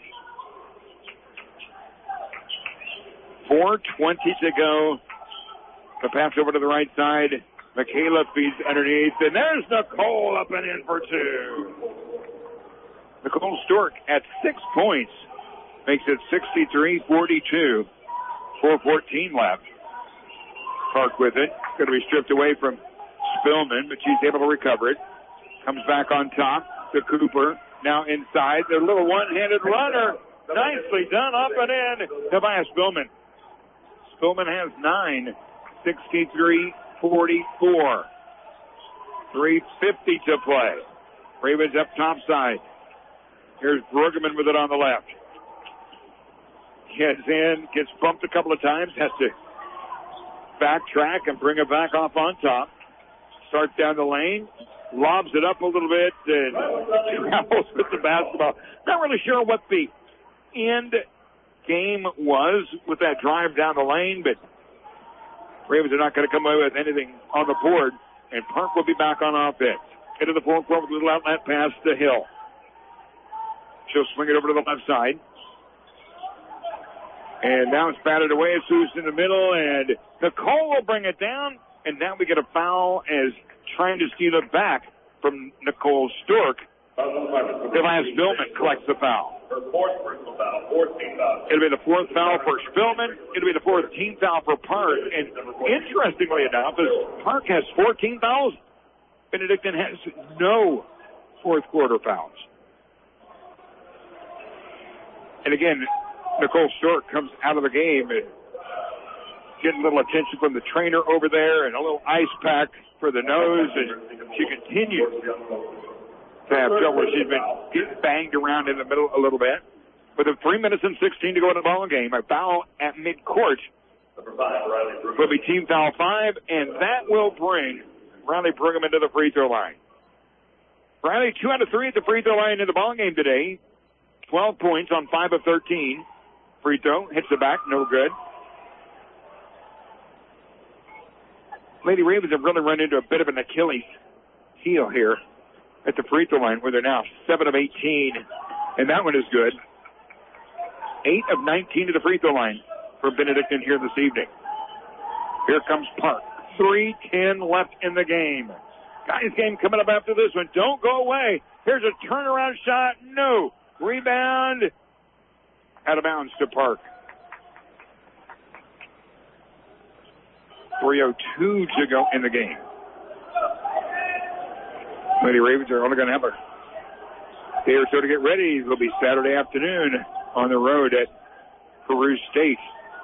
4:20 to go. The pass over to the right side. Michaela feeds underneath, and there's Nicole up and in for two. Nicole Stork at 6 points makes it 63-42. 4:14 left. Park with it. Going to be stripped away from Spillman, but she's able to recover it. Comes back on top to Cooper. Now inside. The little one-handed runner. Nicely done up and in. Tobias Spillman. Spillman has 9. 63-44. 3:50 to play. Ravens up top side. Here's Brueggemann with it on the left. Gets in, gets bumped a couple of times, has to backtrack and bring it back off on top. Starts down the lane, lobs it up a little bit, and travels with the basketball. Not really sure what the end game was with that drive down the lane, but Ravens are not going to come away with anything on the board, and Park will be back on offense. Into the forecourt with a little outlet pass to Hill. She'll swing it over to the left side. And now it's batted away. Sue's in the middle, and Nicole will bring it down. And now we get a foul as trying to steal it back from Nicole Stork. Tobias Spillman collects the foul. Her fourth personal foul, 14 foul. It'll be the fourth foul for Spillman. It'll be the 14th foul for Park. And interestingly enough, as Park has 14 fouls, Benedictine has no fourth quarter fouls. And again, Nicole Stork comes out of the game and getting a little attention from the trainer over there and a little ice pack for the nose, and she continues to have trouble. She's been getting banged around in the middle a little bit. with 3 minutes and 16 to go in the ball game. A foul at midcourt will be team foul 5, and that will bring Riley Brigham into the free throw line. Riley 2 out of 3 at the free throw line in the ball game today. 12 points on 5 of 13. Free throw, hits the back, no good. Lady Ravens have really run into a bit of an Achilles heel here at the free throw line, where they're now 7 of 18, and that one is good. 8 of 19 to the free throw line for Benedictine here this evening. Here comes Park. 3:10 left in the game. Guys game coming up after this one. Don't go away. Here's a turnaround shot. No. Rebound. Out of bounds to Park. 3:02 to go in the game. Lady Ravens are only going to have a day or so to get ready. It'll be Saturday afternoon on the road at Peru State.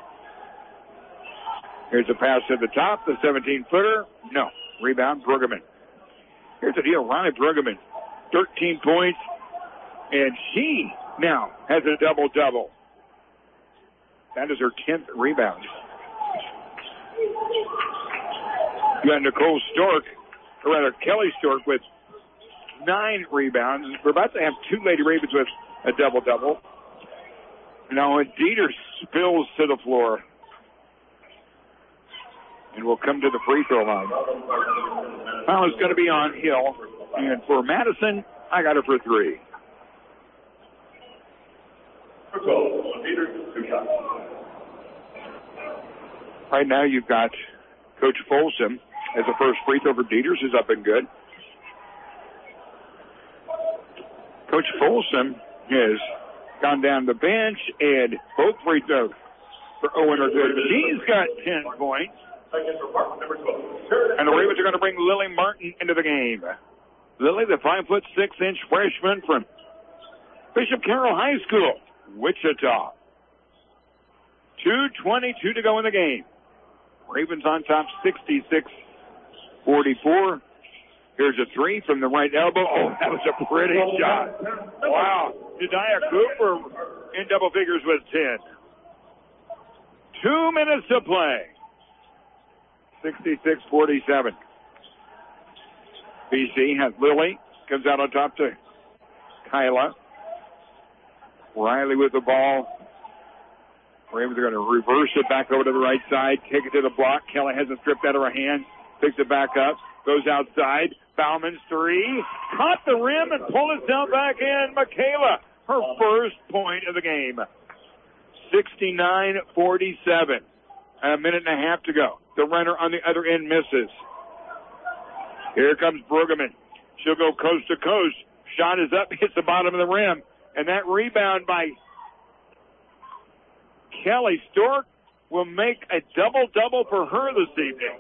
Here's a pass at the top, the 17-footer. No. Rebound, Brueggemann. Here's the deal. Riley Brueggemann, 13 points, and she now has a double-double. That is her 10th rebound. You got Nicole Stork, or rather Kelly Stork, with 9 rebounds. We're about to have 2 Lady Ravens with a double-double. Now Dieter spills to the floor. And we'll come to the free throw line. Foul is going to be on Hill. And for Madison, I got her for 3. Right now you've got Coach Folsom as the first free throw for Dieters, who's up and good. Coach Folsom has gone down the bench, and both free throws for Owen are good. She's got 10 points. And the Ravens are going to bring Lily Martin into the game. Lily, the 5'6" freshman from Bishop Carroll High School, Wichita. 2:22 to go in the game. Ravens on top, 66-44. Here's a 3 from the right elbow. Oh, that was a pretty shot. Wow. Jediah Cooper in double figures with 10. 2 minutes to play. 66-47. BC has Lily. Comes out on top to Kyla. Riley with the ball. Ravens are going to reverse it back over to the right side. Take it to the block. Kelly has it stripped out of her hand. Picks it back up. Goes outside. Bauman's 3. Caught the rim and pulled itself back in. Michaela, her first point of the game. 69-47. A minute and a half to go. The runner on the other end misses. Here comes Brueggemann. She'll go coast to coast. Shot is up, hits the bottom of the rim. And that rebound by Kelly Stork will make a double-double for her this evening.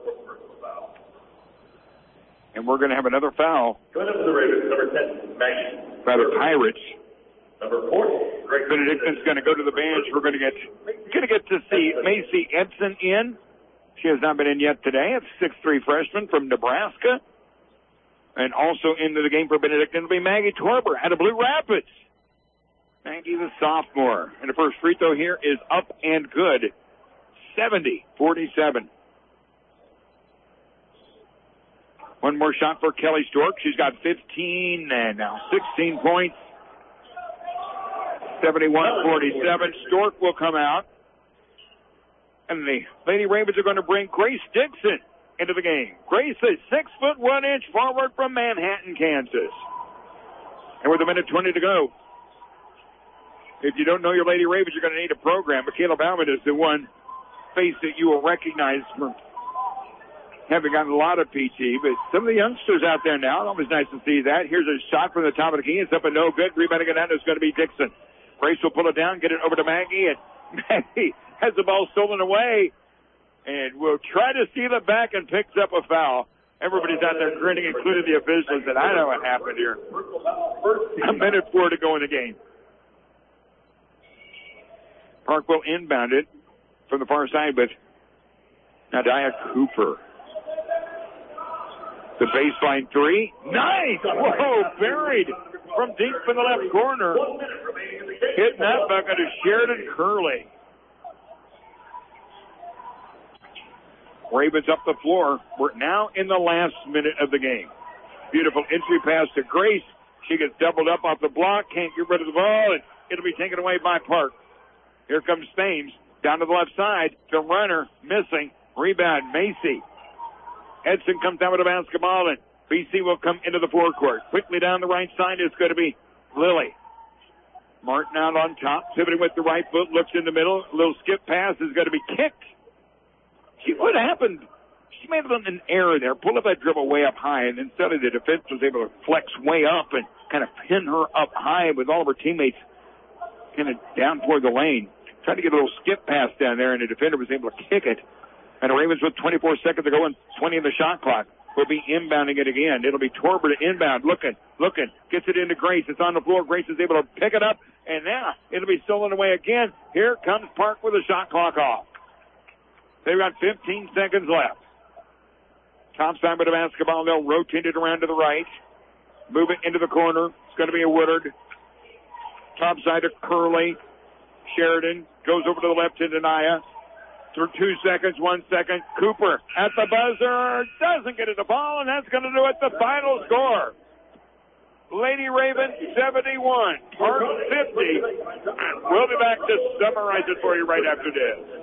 And we're going to have another foul. Going up to the Ravens, number 10, Maggie. By the Pirates. Number 4, Benedictine's going to go to the bench. We're going to get to see Macy Edson in. She has not been in yet today. It's 6'3" freshman from Nebraska. And also into the game for Benedictine will be Maggie Torber out of Blue Rapids. Maggie, the sophomore. And the first free throw here is up and good. 70-47. One more shot for Kelly Stork. She's got 15 and now 16 points. 71-47. Stork will come out. And the Lady Ravens are going to bring Grace Dixon into the game. Grace is 6'1" forward from Manhattan, Kansas. And with 1:20 to go. If you don't know your Lady Ravens, you're going to need a program. Michaela Bauman is the one face that you will recognize from having gotten a lot of PT. But some of the youngsters out there now, it's always nice to see that. Here's a shot from the top of the key. It's up and no good. Rebounding it out is going to be Dixon. Grace will pull it down, get it over to Maggie, and Maggie has the ball stolen away and will try to steal it back and picks up a foul. Everybody's out there grinning, including the officials, and I know what happened here. 1:04 to go in the game. Park will inbound it from the far side with Nadia Cooper. The baseline 3. Nice! Whoa, buried from deep in the left corner. Hitting that bucket is Sheridan Curley. Ravens up the floor. We're now in the last minute of the game. Beautiful entry pass to Grace. She gets doubled up off the block. Can't get rid of the ball, and it'll be taken away by Park. Here comes Thames. Down to the left side. The runner missing. Rebound, Macy. Edson comes down with the basketball, and BC will come into the forecourt. Quickly down the right side is going to be Lily. Martin out on top, pivoting with the right foot, looks in the middle. A little skip pass is going to be kicked. What happened? She made an error there. Pulled up that dribble way up high, and instead of the defense was able to flex way up and kind of pin her up high with all of her teammates kind of down toward the lane. Tried to get a little skip pass down there, and the defender was able to kick it. And the Ravens with 24 seconds to go and 20 in the shot clock will be inbounding it again. It'll be Torber to inbound, looking, gets it into Grace. It's on the floor. Grace is able to pick it up, and now it'll be stolen away again. Here comes Park with the shot clock off. They've got 15 seconds left. Top side with the basketball. They'll rotate it around to the right. Move it into the corner. It's going to be a Woodard. Top side to Curley. Sheridan goes over to the left to Denaya. Through 2 seconds, 1 second. Cooper at the buzzer. Doesn't get it the ball, and that's going to do it. The final score. Lady Raven 71. Park 50. And we'll be back to summarize it for you right after this.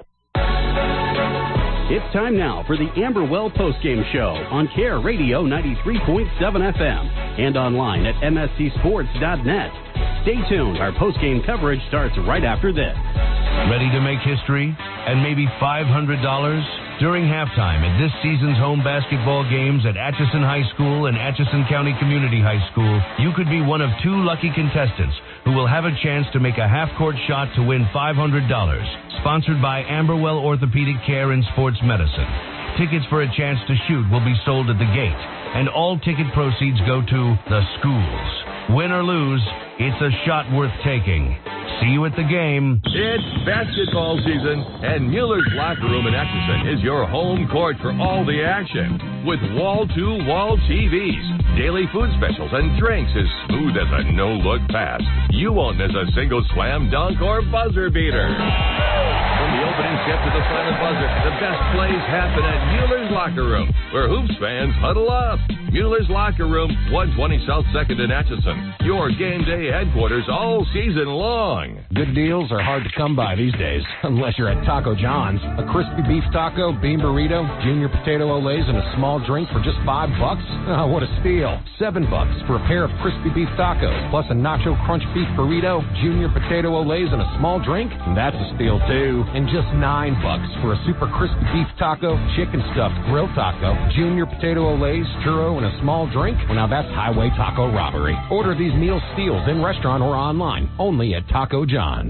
It's time now for the Amberwell Postgame Show on Care Radio 93.7 FM and online at mscsports.net. Stay tuned. Our postgame coverage starts right after this. Ready to make history and maybe $500? During halftime at this season's home basketball games at Atchison High School and Atchison County Community High School, you could be one of 2 lucky contestants who will have a chance to make a half-court shot to win $500. Sponsored by Amberwell Orthopedic Care and Sports Medicine. Tickets for a chance to shoot will be sold at the gate, and all ticket proceeds go to the schools. Win or lose, it's a shot worth taking. See you at the game. It's basketball season, and Mueller's Locker Room in Atchison is your home court for all the action. With wall-to-wall TVs, daily food specials, and drinks as smooth as a no-look pass. You won't miss a single slam dunk or buzzer beater. From the opening tip to the final buzzer, the best plays happen at Mueller's Locker Room, where Hoops fans huddle up. Mueller's Locker Room, 120 South 2nd in Atchison. Your game day headquarters all season long. Good deals are hard to come by these days, unless you're at Taco John's. A crispy beef taco, bean burrito, junior potato olays, and a small drink for just $5? Oh, what a steal. $7 for a pair of crispy beef tacos, plus a nacho crunch beef burrito, junior potato olays, and a small drink? That's a steal, too. And just $9 for a super crispy beef taco, chicken stuffed grill taco, junior potato olays, churro, and a small drink? Well, now that's highway taco robbery. Order these meal steals in restaurant or online, only at Taco John's.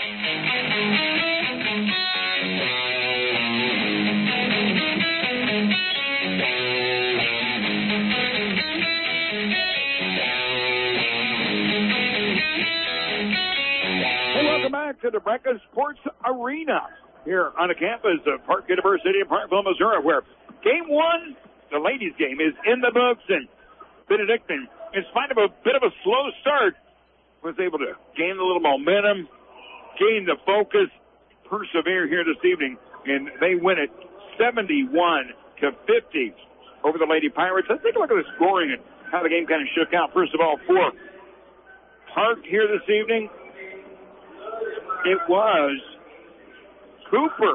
Welcome back to the Brecka Sports Arena here on the campus of Park University in Parkville, Missouri, where Game 1, the ladies' game, is in the books, and Benedictine, in spite of a bit of a slow start, was able to gain a little momentum, gain the focus, persevere here this evening, and they win it 71-50 over the Lady Pirates. Let's take a look at the scoring and how the game kind of shook out. First of all, for Park here this evening, it was Cooper.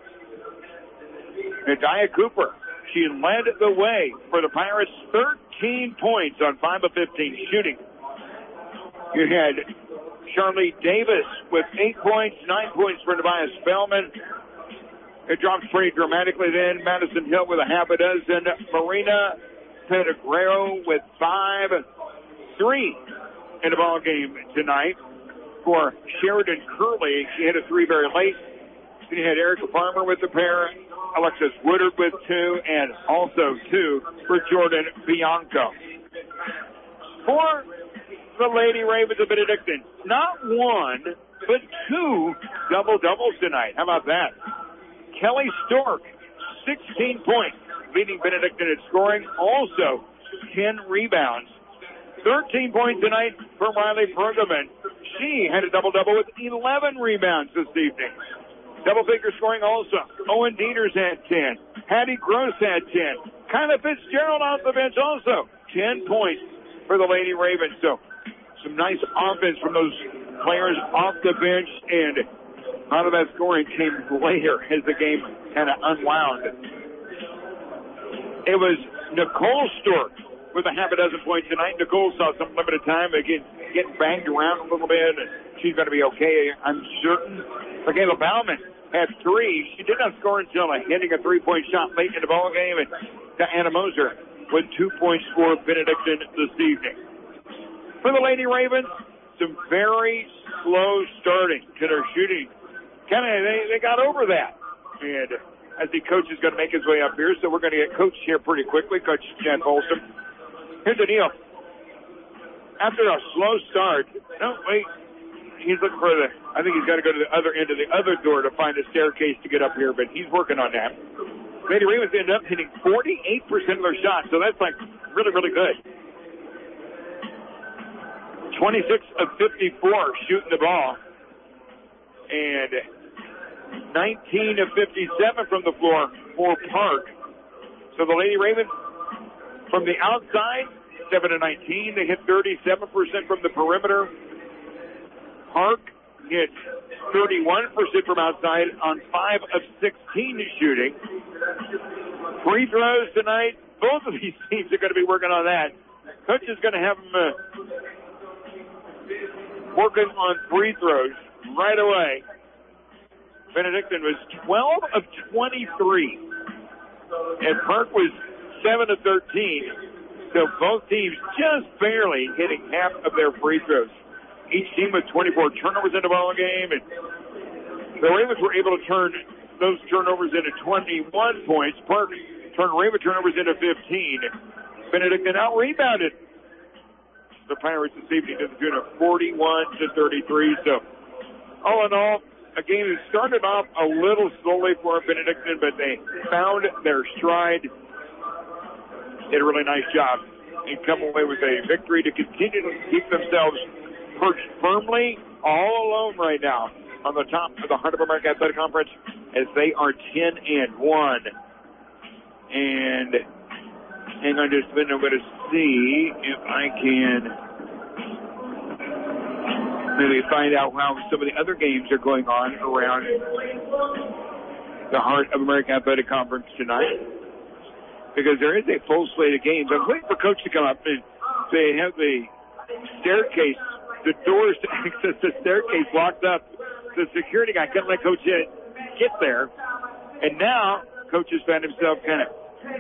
Nadia Cooper. She led the way for the Pirates, 13 points on 5 of 15 shooting. You had Charlie Davis with 8 points, 9 points for Tobias Spellman. It drops pretty dramatically then. Madison Hill with a half a dozen. Marina Peregrero with 5. 3 in the ball game tonight for Sheridan Curley. She hit a 3 very late. Then you had Erica Farmer with the pair, Alexis Woodard with 2, and also 2 for Jordan Bianco. For the Lady Ravens of Benedictine, not 1, but 2 double-doubles tonight. How about that? Kelly Stork, 16 points, leading Benedictine in scoring. Also, 10 rebounds. 13 points tonight for Riley Pergaman. She had a double-double with 11 rebounds this evening. Double-figure scoring also. Owen Dieters had 10. Hattie Gross had 10. Kyla Fitzgerald off the bench also. 10 points for the Lady Ravens. So some nice offense from those players off the bench, and out of that scoring came later as the game kind of unwound. It was Nicole Stork with a half a dozen points tonight. Nicole saw some limited time. Again, getting banged around a little bit, and she's going to be okay, I'm certain. Michaela Bauman had 3. She did not score until hitting a 3-point shot late in the ball game, and Diana Moser with 2 points for Benedictine this evening. For the Lady Ravens, some very slow starting to their shooting. They got over that, and I think Coach is going to make his way up here, so we're going to get Coach here pretty quickly, Coach Jen Folsom. Here's the deal. After a slow start, he's looking for I think he's got to go to the other end of the other door to find a staircase to get up here, but he's working on that. Lady Ravens ended up hitting 48% of their shots, so that's really, really good. 26 of 54 shooting the ball, and 19 of 57 from the floor for Park. So the Lady Ravens from the outside, 7 of 19. They hit 37% from the perimeter. Park hit 31% from outside on 5 of 16 shooting. Free throws tonight. Both of these teams are going to be working on that. Coach is going to have them working on free throws right away. Benedictine was 12 of 23, and Park was 7 of 13. So both teams just barely hitting half of their free throws. Each team with 24 turnovers in the ball game, and the Ravens were able to turn those turnovers into 21 points. Park turned Raven turnovers into 15. Benedictine out-rebounded the Pirates this evening to the tune of 41 to 33. So, all in all, a game that started off a little slowly for Benedictine, but they found their stride. Did a really nice job and come away with a victory to continue to keep themselves perched firmly all alone right now on the top of the Heart of America Athletic Conference as they are 10-1. And hang on just a minute, I'm going to see if I can maybe find out how some of the other games are going on around the Heart of America Athletic Conference tonight, because there is a full slate of games. I'm waiting for Coach to come up, and they have the staircase, the doors to access the staircase locked up. The security guy couldn't let Coach get there, and now Coach has found himself kind of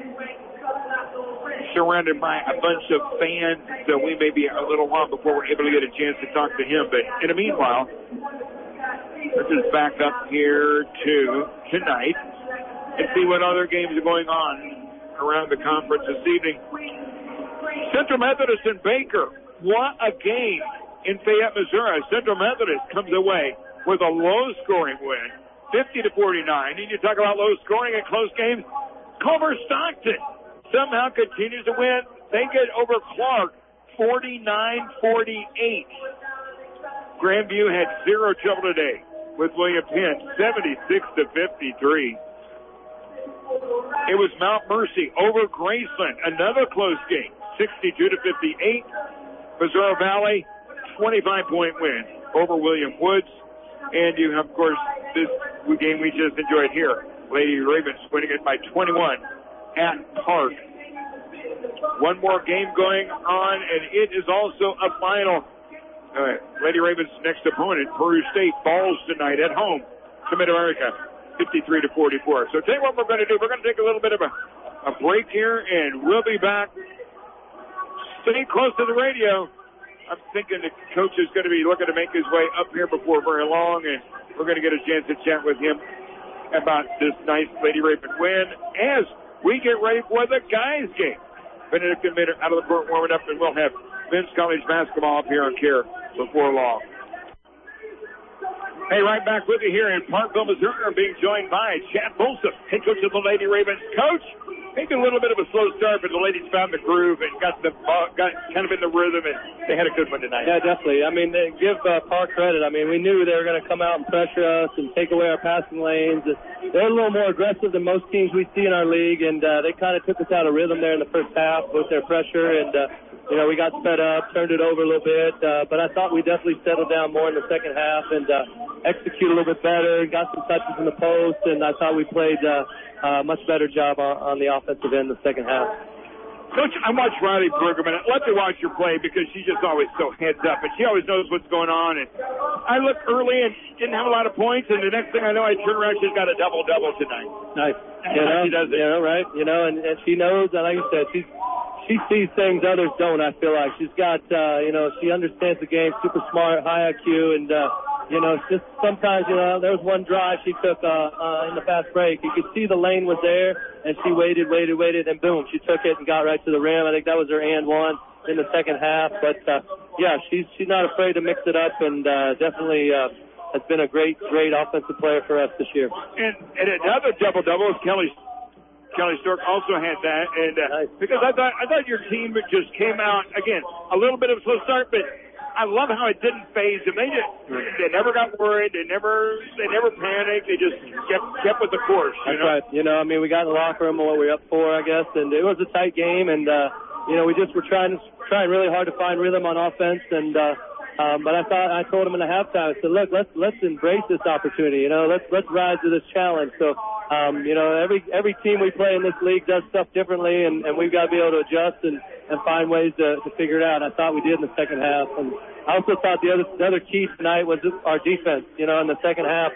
surrounded by a bunch of fans, so we may be a little while before we're able to get a chance to talk to him. But in the meanwhile, let's just back up here to tonight and see what other games are going on around the conference this evening. Central Methodist and Baker, what a game in Fayette, Missouri. Central Methodist comes away with a low-scoring win, 50-49. And you talk about low scoring in close games. Culver Stockton somehow continues to win. They get over Clark, 49-48. Grandview had zero trouble today with William Penn, 76-53. It was Mount Mercy over Graceland, another close game, 62-58. Missouri Valley, 25-point win over William Woods. And you have, of course, this game we just enjoyed here. Lady Ravens winning it by 21 at Park. One more game going on, and it is also a final. Lady Ravens' next opponent, Peru State, falls tonight at home to Mid-America, 53-44. So tell you what we're going to do. We're going to take a little bit of a break here, and we'll be back. Stay close to the radio. I'm thinking the coach is going to be looking to make his way up here before very long, and we're going to get a chance to chat with him about this nice Lady Raven win as we get ready for the guys' game. Benedictine made it out of the court warming up, and we'll have men's college basketball up here on KARE before long. Hey, right back with you here in Parkville, Missouri. I'm being joined by Chad Folsom, head coach of the Lady Ravens. Coach, maybe a little bit of a slow start, but the ladies found the groove and got kind of in the rhythm, and they had a good one tonight. Yeah, definitely. I mean, they give Park credit. I mean, we knew they were going to come out and pressure us and take away our passing lanes. They're a little more aggressive than most teams we see in our league, and they kind of took us out of rhythm there in the first half with their pressure, and we got sped up, turned it over a little bit, but I thought we definitely settled down more in the second half and executed a little bit better, got some touches in the post, and I thought we played a much better job on the offensive end in the second half. Coach, I watched Riley Brueggemann. I love to watch her play because she's just always so heads up, and she always knows what's going on. And I looked early and didn't have a lot of points, and the next thing I know, I turn around, she's got a double-double tonight. Nice. She does it. Right? And she knows, and like you said, she sees things others don't, I feel like. She's got, she understands the game, super smart, high IQ, and, it's just sometimes, there was one drive she took in the fast break. You could see the lane was there, and she waited, and boom, she took it and got right to the rim. I think that was her and one in the second half. But, she's not afraid to mix it up, and definitely has been a great offensive player for us this year. And another double-double is Kelly Stork also had that, and because I thought your team just came out again a little bit of a slow start, but I love how it didn't phase them. They never got worried. They never panicked. They just kept with the course. That's right. We got in the locker room what we were up for, I guess, and it was a tight game, and we just were trying really hard to find rhythm on offense, and but I told them in the halftime, I said, look, let's embrace this opportunity. Let's rise to this challenge. So. Every team we play in this league does stuff differently, and we've got to be able to adjust and find ways to figure it out. I thought we did in the second half. And I also thought the other key tonight was our defense. In the second half,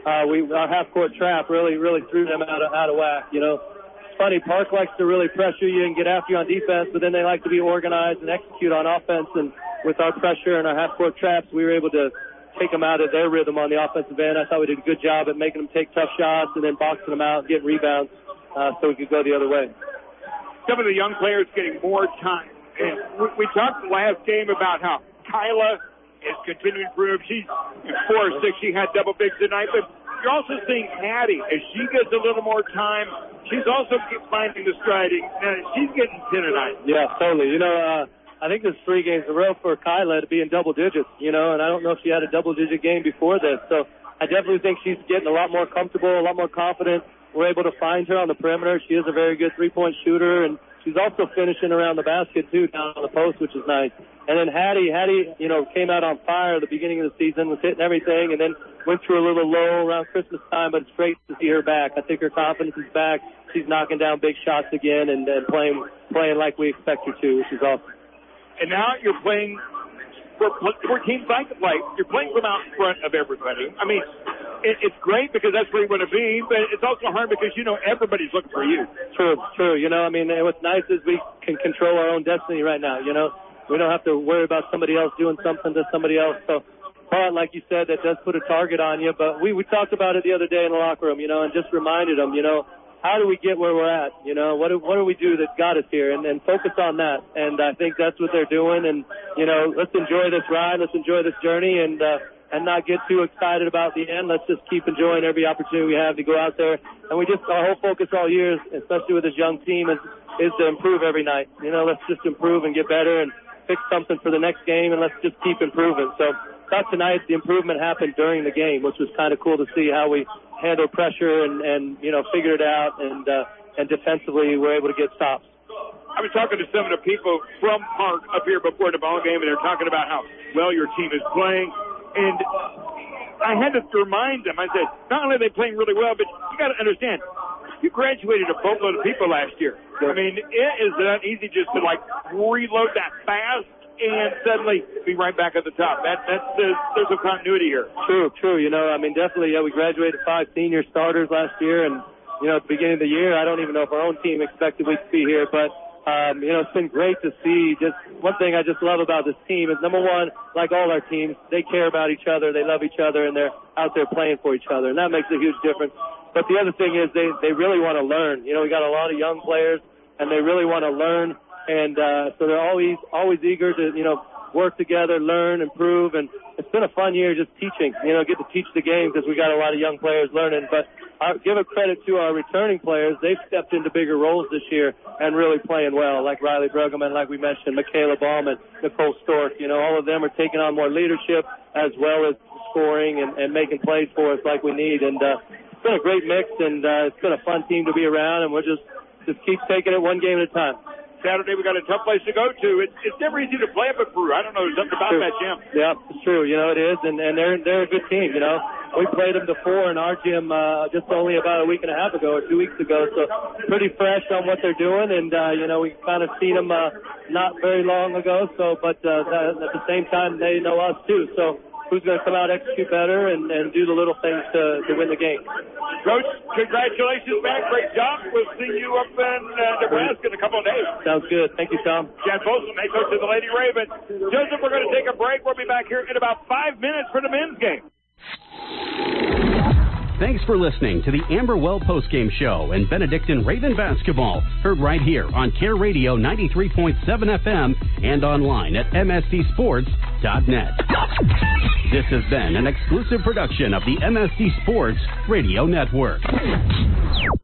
our half-court trap really threw them out of whack. It's funny, Park likes to really pressure you and get after you on defense, but then they like to be organized and execute on offense. And with our pressure and our half-court traps, we were able to take them out of their rhythm on the offensive end. I thought we did a good job at making them take tough shots and then boxing them out, getting rebounds, so we could go the other way. Some of the young players getting more time. And we talked last game about how Kyla is continuing to improve. She's 4 or 6. She had double bigs tonight, but you're also seeing Hattie as she gets a little more time. She's also finding the striding. She's getting 10 tonight. Yeah, totally. I think this 3 games in a row for Kyla to be in double digits, and I don't know if she had a double-digit game before this. So I definitely think she's getting a lot more comfortable, a lot more confident. We're able to find her on the perimeter. She is a very good three-point shooter, and she's also finishing around the basket, too, down on the post, which is nice. And then Hattie, came out on fire at the beginning of the season, was hitting everything, and then went through a little low around Christmas time, but it's great to see her back. I think her confidence is back. She's knocking down big shots again and playing like we expect her to, which is awesome. And now you're playing for teams like the play. You're playing from out in front of everybody. I mean, it's great because that's where you want to be, but it's also hard because everybody's looking for you. True. What's nice is we can control our own destiny right now. We don't have to worry about somebody else doing something to somebody else. So, but like you said, that does put a target on you. But we talked about it the other day in the locker room, and just reminded them, how do we get where we're at? What do we do that got us here? And focus on that. And I think that's what they're doing. And, let's enjoy this ride. Let's enjoy this journey and not get too excited about the end. Let's just keep enjoying every opportunity we have to go out there. And our whole focus all year, especially with this young team, is to improve every night. Let's just improve and get better and fix something for the next game, and let's just keep improving. So thought tonight the improvement happened during the game, which was kind of cool to see how we handled pressure and figured it out, and defensively we're able to get stops. I was talking to some of the people from Park up here before the ball game, and they're talking about how well your team is playing. And I had to remind them, I said, not only are they playing really well, but you got to understand, you graduated a boatload of people last year. I mean, it is not easy just to, reload that fast and suddenly be right back at the top. There's a continuity here. True. Definitely, we graduated 5 senior starters last year, and, at the beginning of the year, I don't even know if our own team expected we'd be here, but, it's been great to see. Just one thing I just love about this team is, number one, like all our teams, they care about each other, they love each other, and they're out there playing for each other, and that makes a huge difference. But the other thing is they really want to learn. We got a lot of young players, and they really want to learn. And so they're always eager to, work together, learn, improve, and it's been a fun year just teaching. Get to teach the game because we got a lot of young players learning. But I give a credit to our returning players. They've stepped into bigger roles this year and really playing well, like Riley Brueggemann, like we mentioned, Michaela Ballman, Nicole Stork. All of them are taking on more leadership as well as scoring and making plays for us like we need. And it's been a great mix, and it's been a fun team to be around, and we'll just keep taking it one game at a time. Saturday we got a tough place to go to. It's never easy to play up at Peru. I don't know, there's something about that gym. Yeah, it's true. It is, and they're a good team. We played them before in our gym just only about a week and a half ago or 2 weeks ago, so pretty fresh on what they're doing, and we kind of seen them not very long ago. So, but at the same time, they know us too. So. Who's going to come out, execute better, and do the little things to win the game. Coach, congratulations, man. Great job. We'll see you up in Nebraska in a couple of days. Sounds good. Thank you, Tom. Chad Folsom, head coach of the Lady Ravens. Joseph, we're going to take a break. We'll be back here in about 5 minutes for the men's game. Thanks for listening to the Amberwell Postgame Show and Benedictine Raven Basketball, heard right here on Care Radio 93.7 FM and online at msdsports.net. This has been an exclusive production of the MSD Sports Radio Network.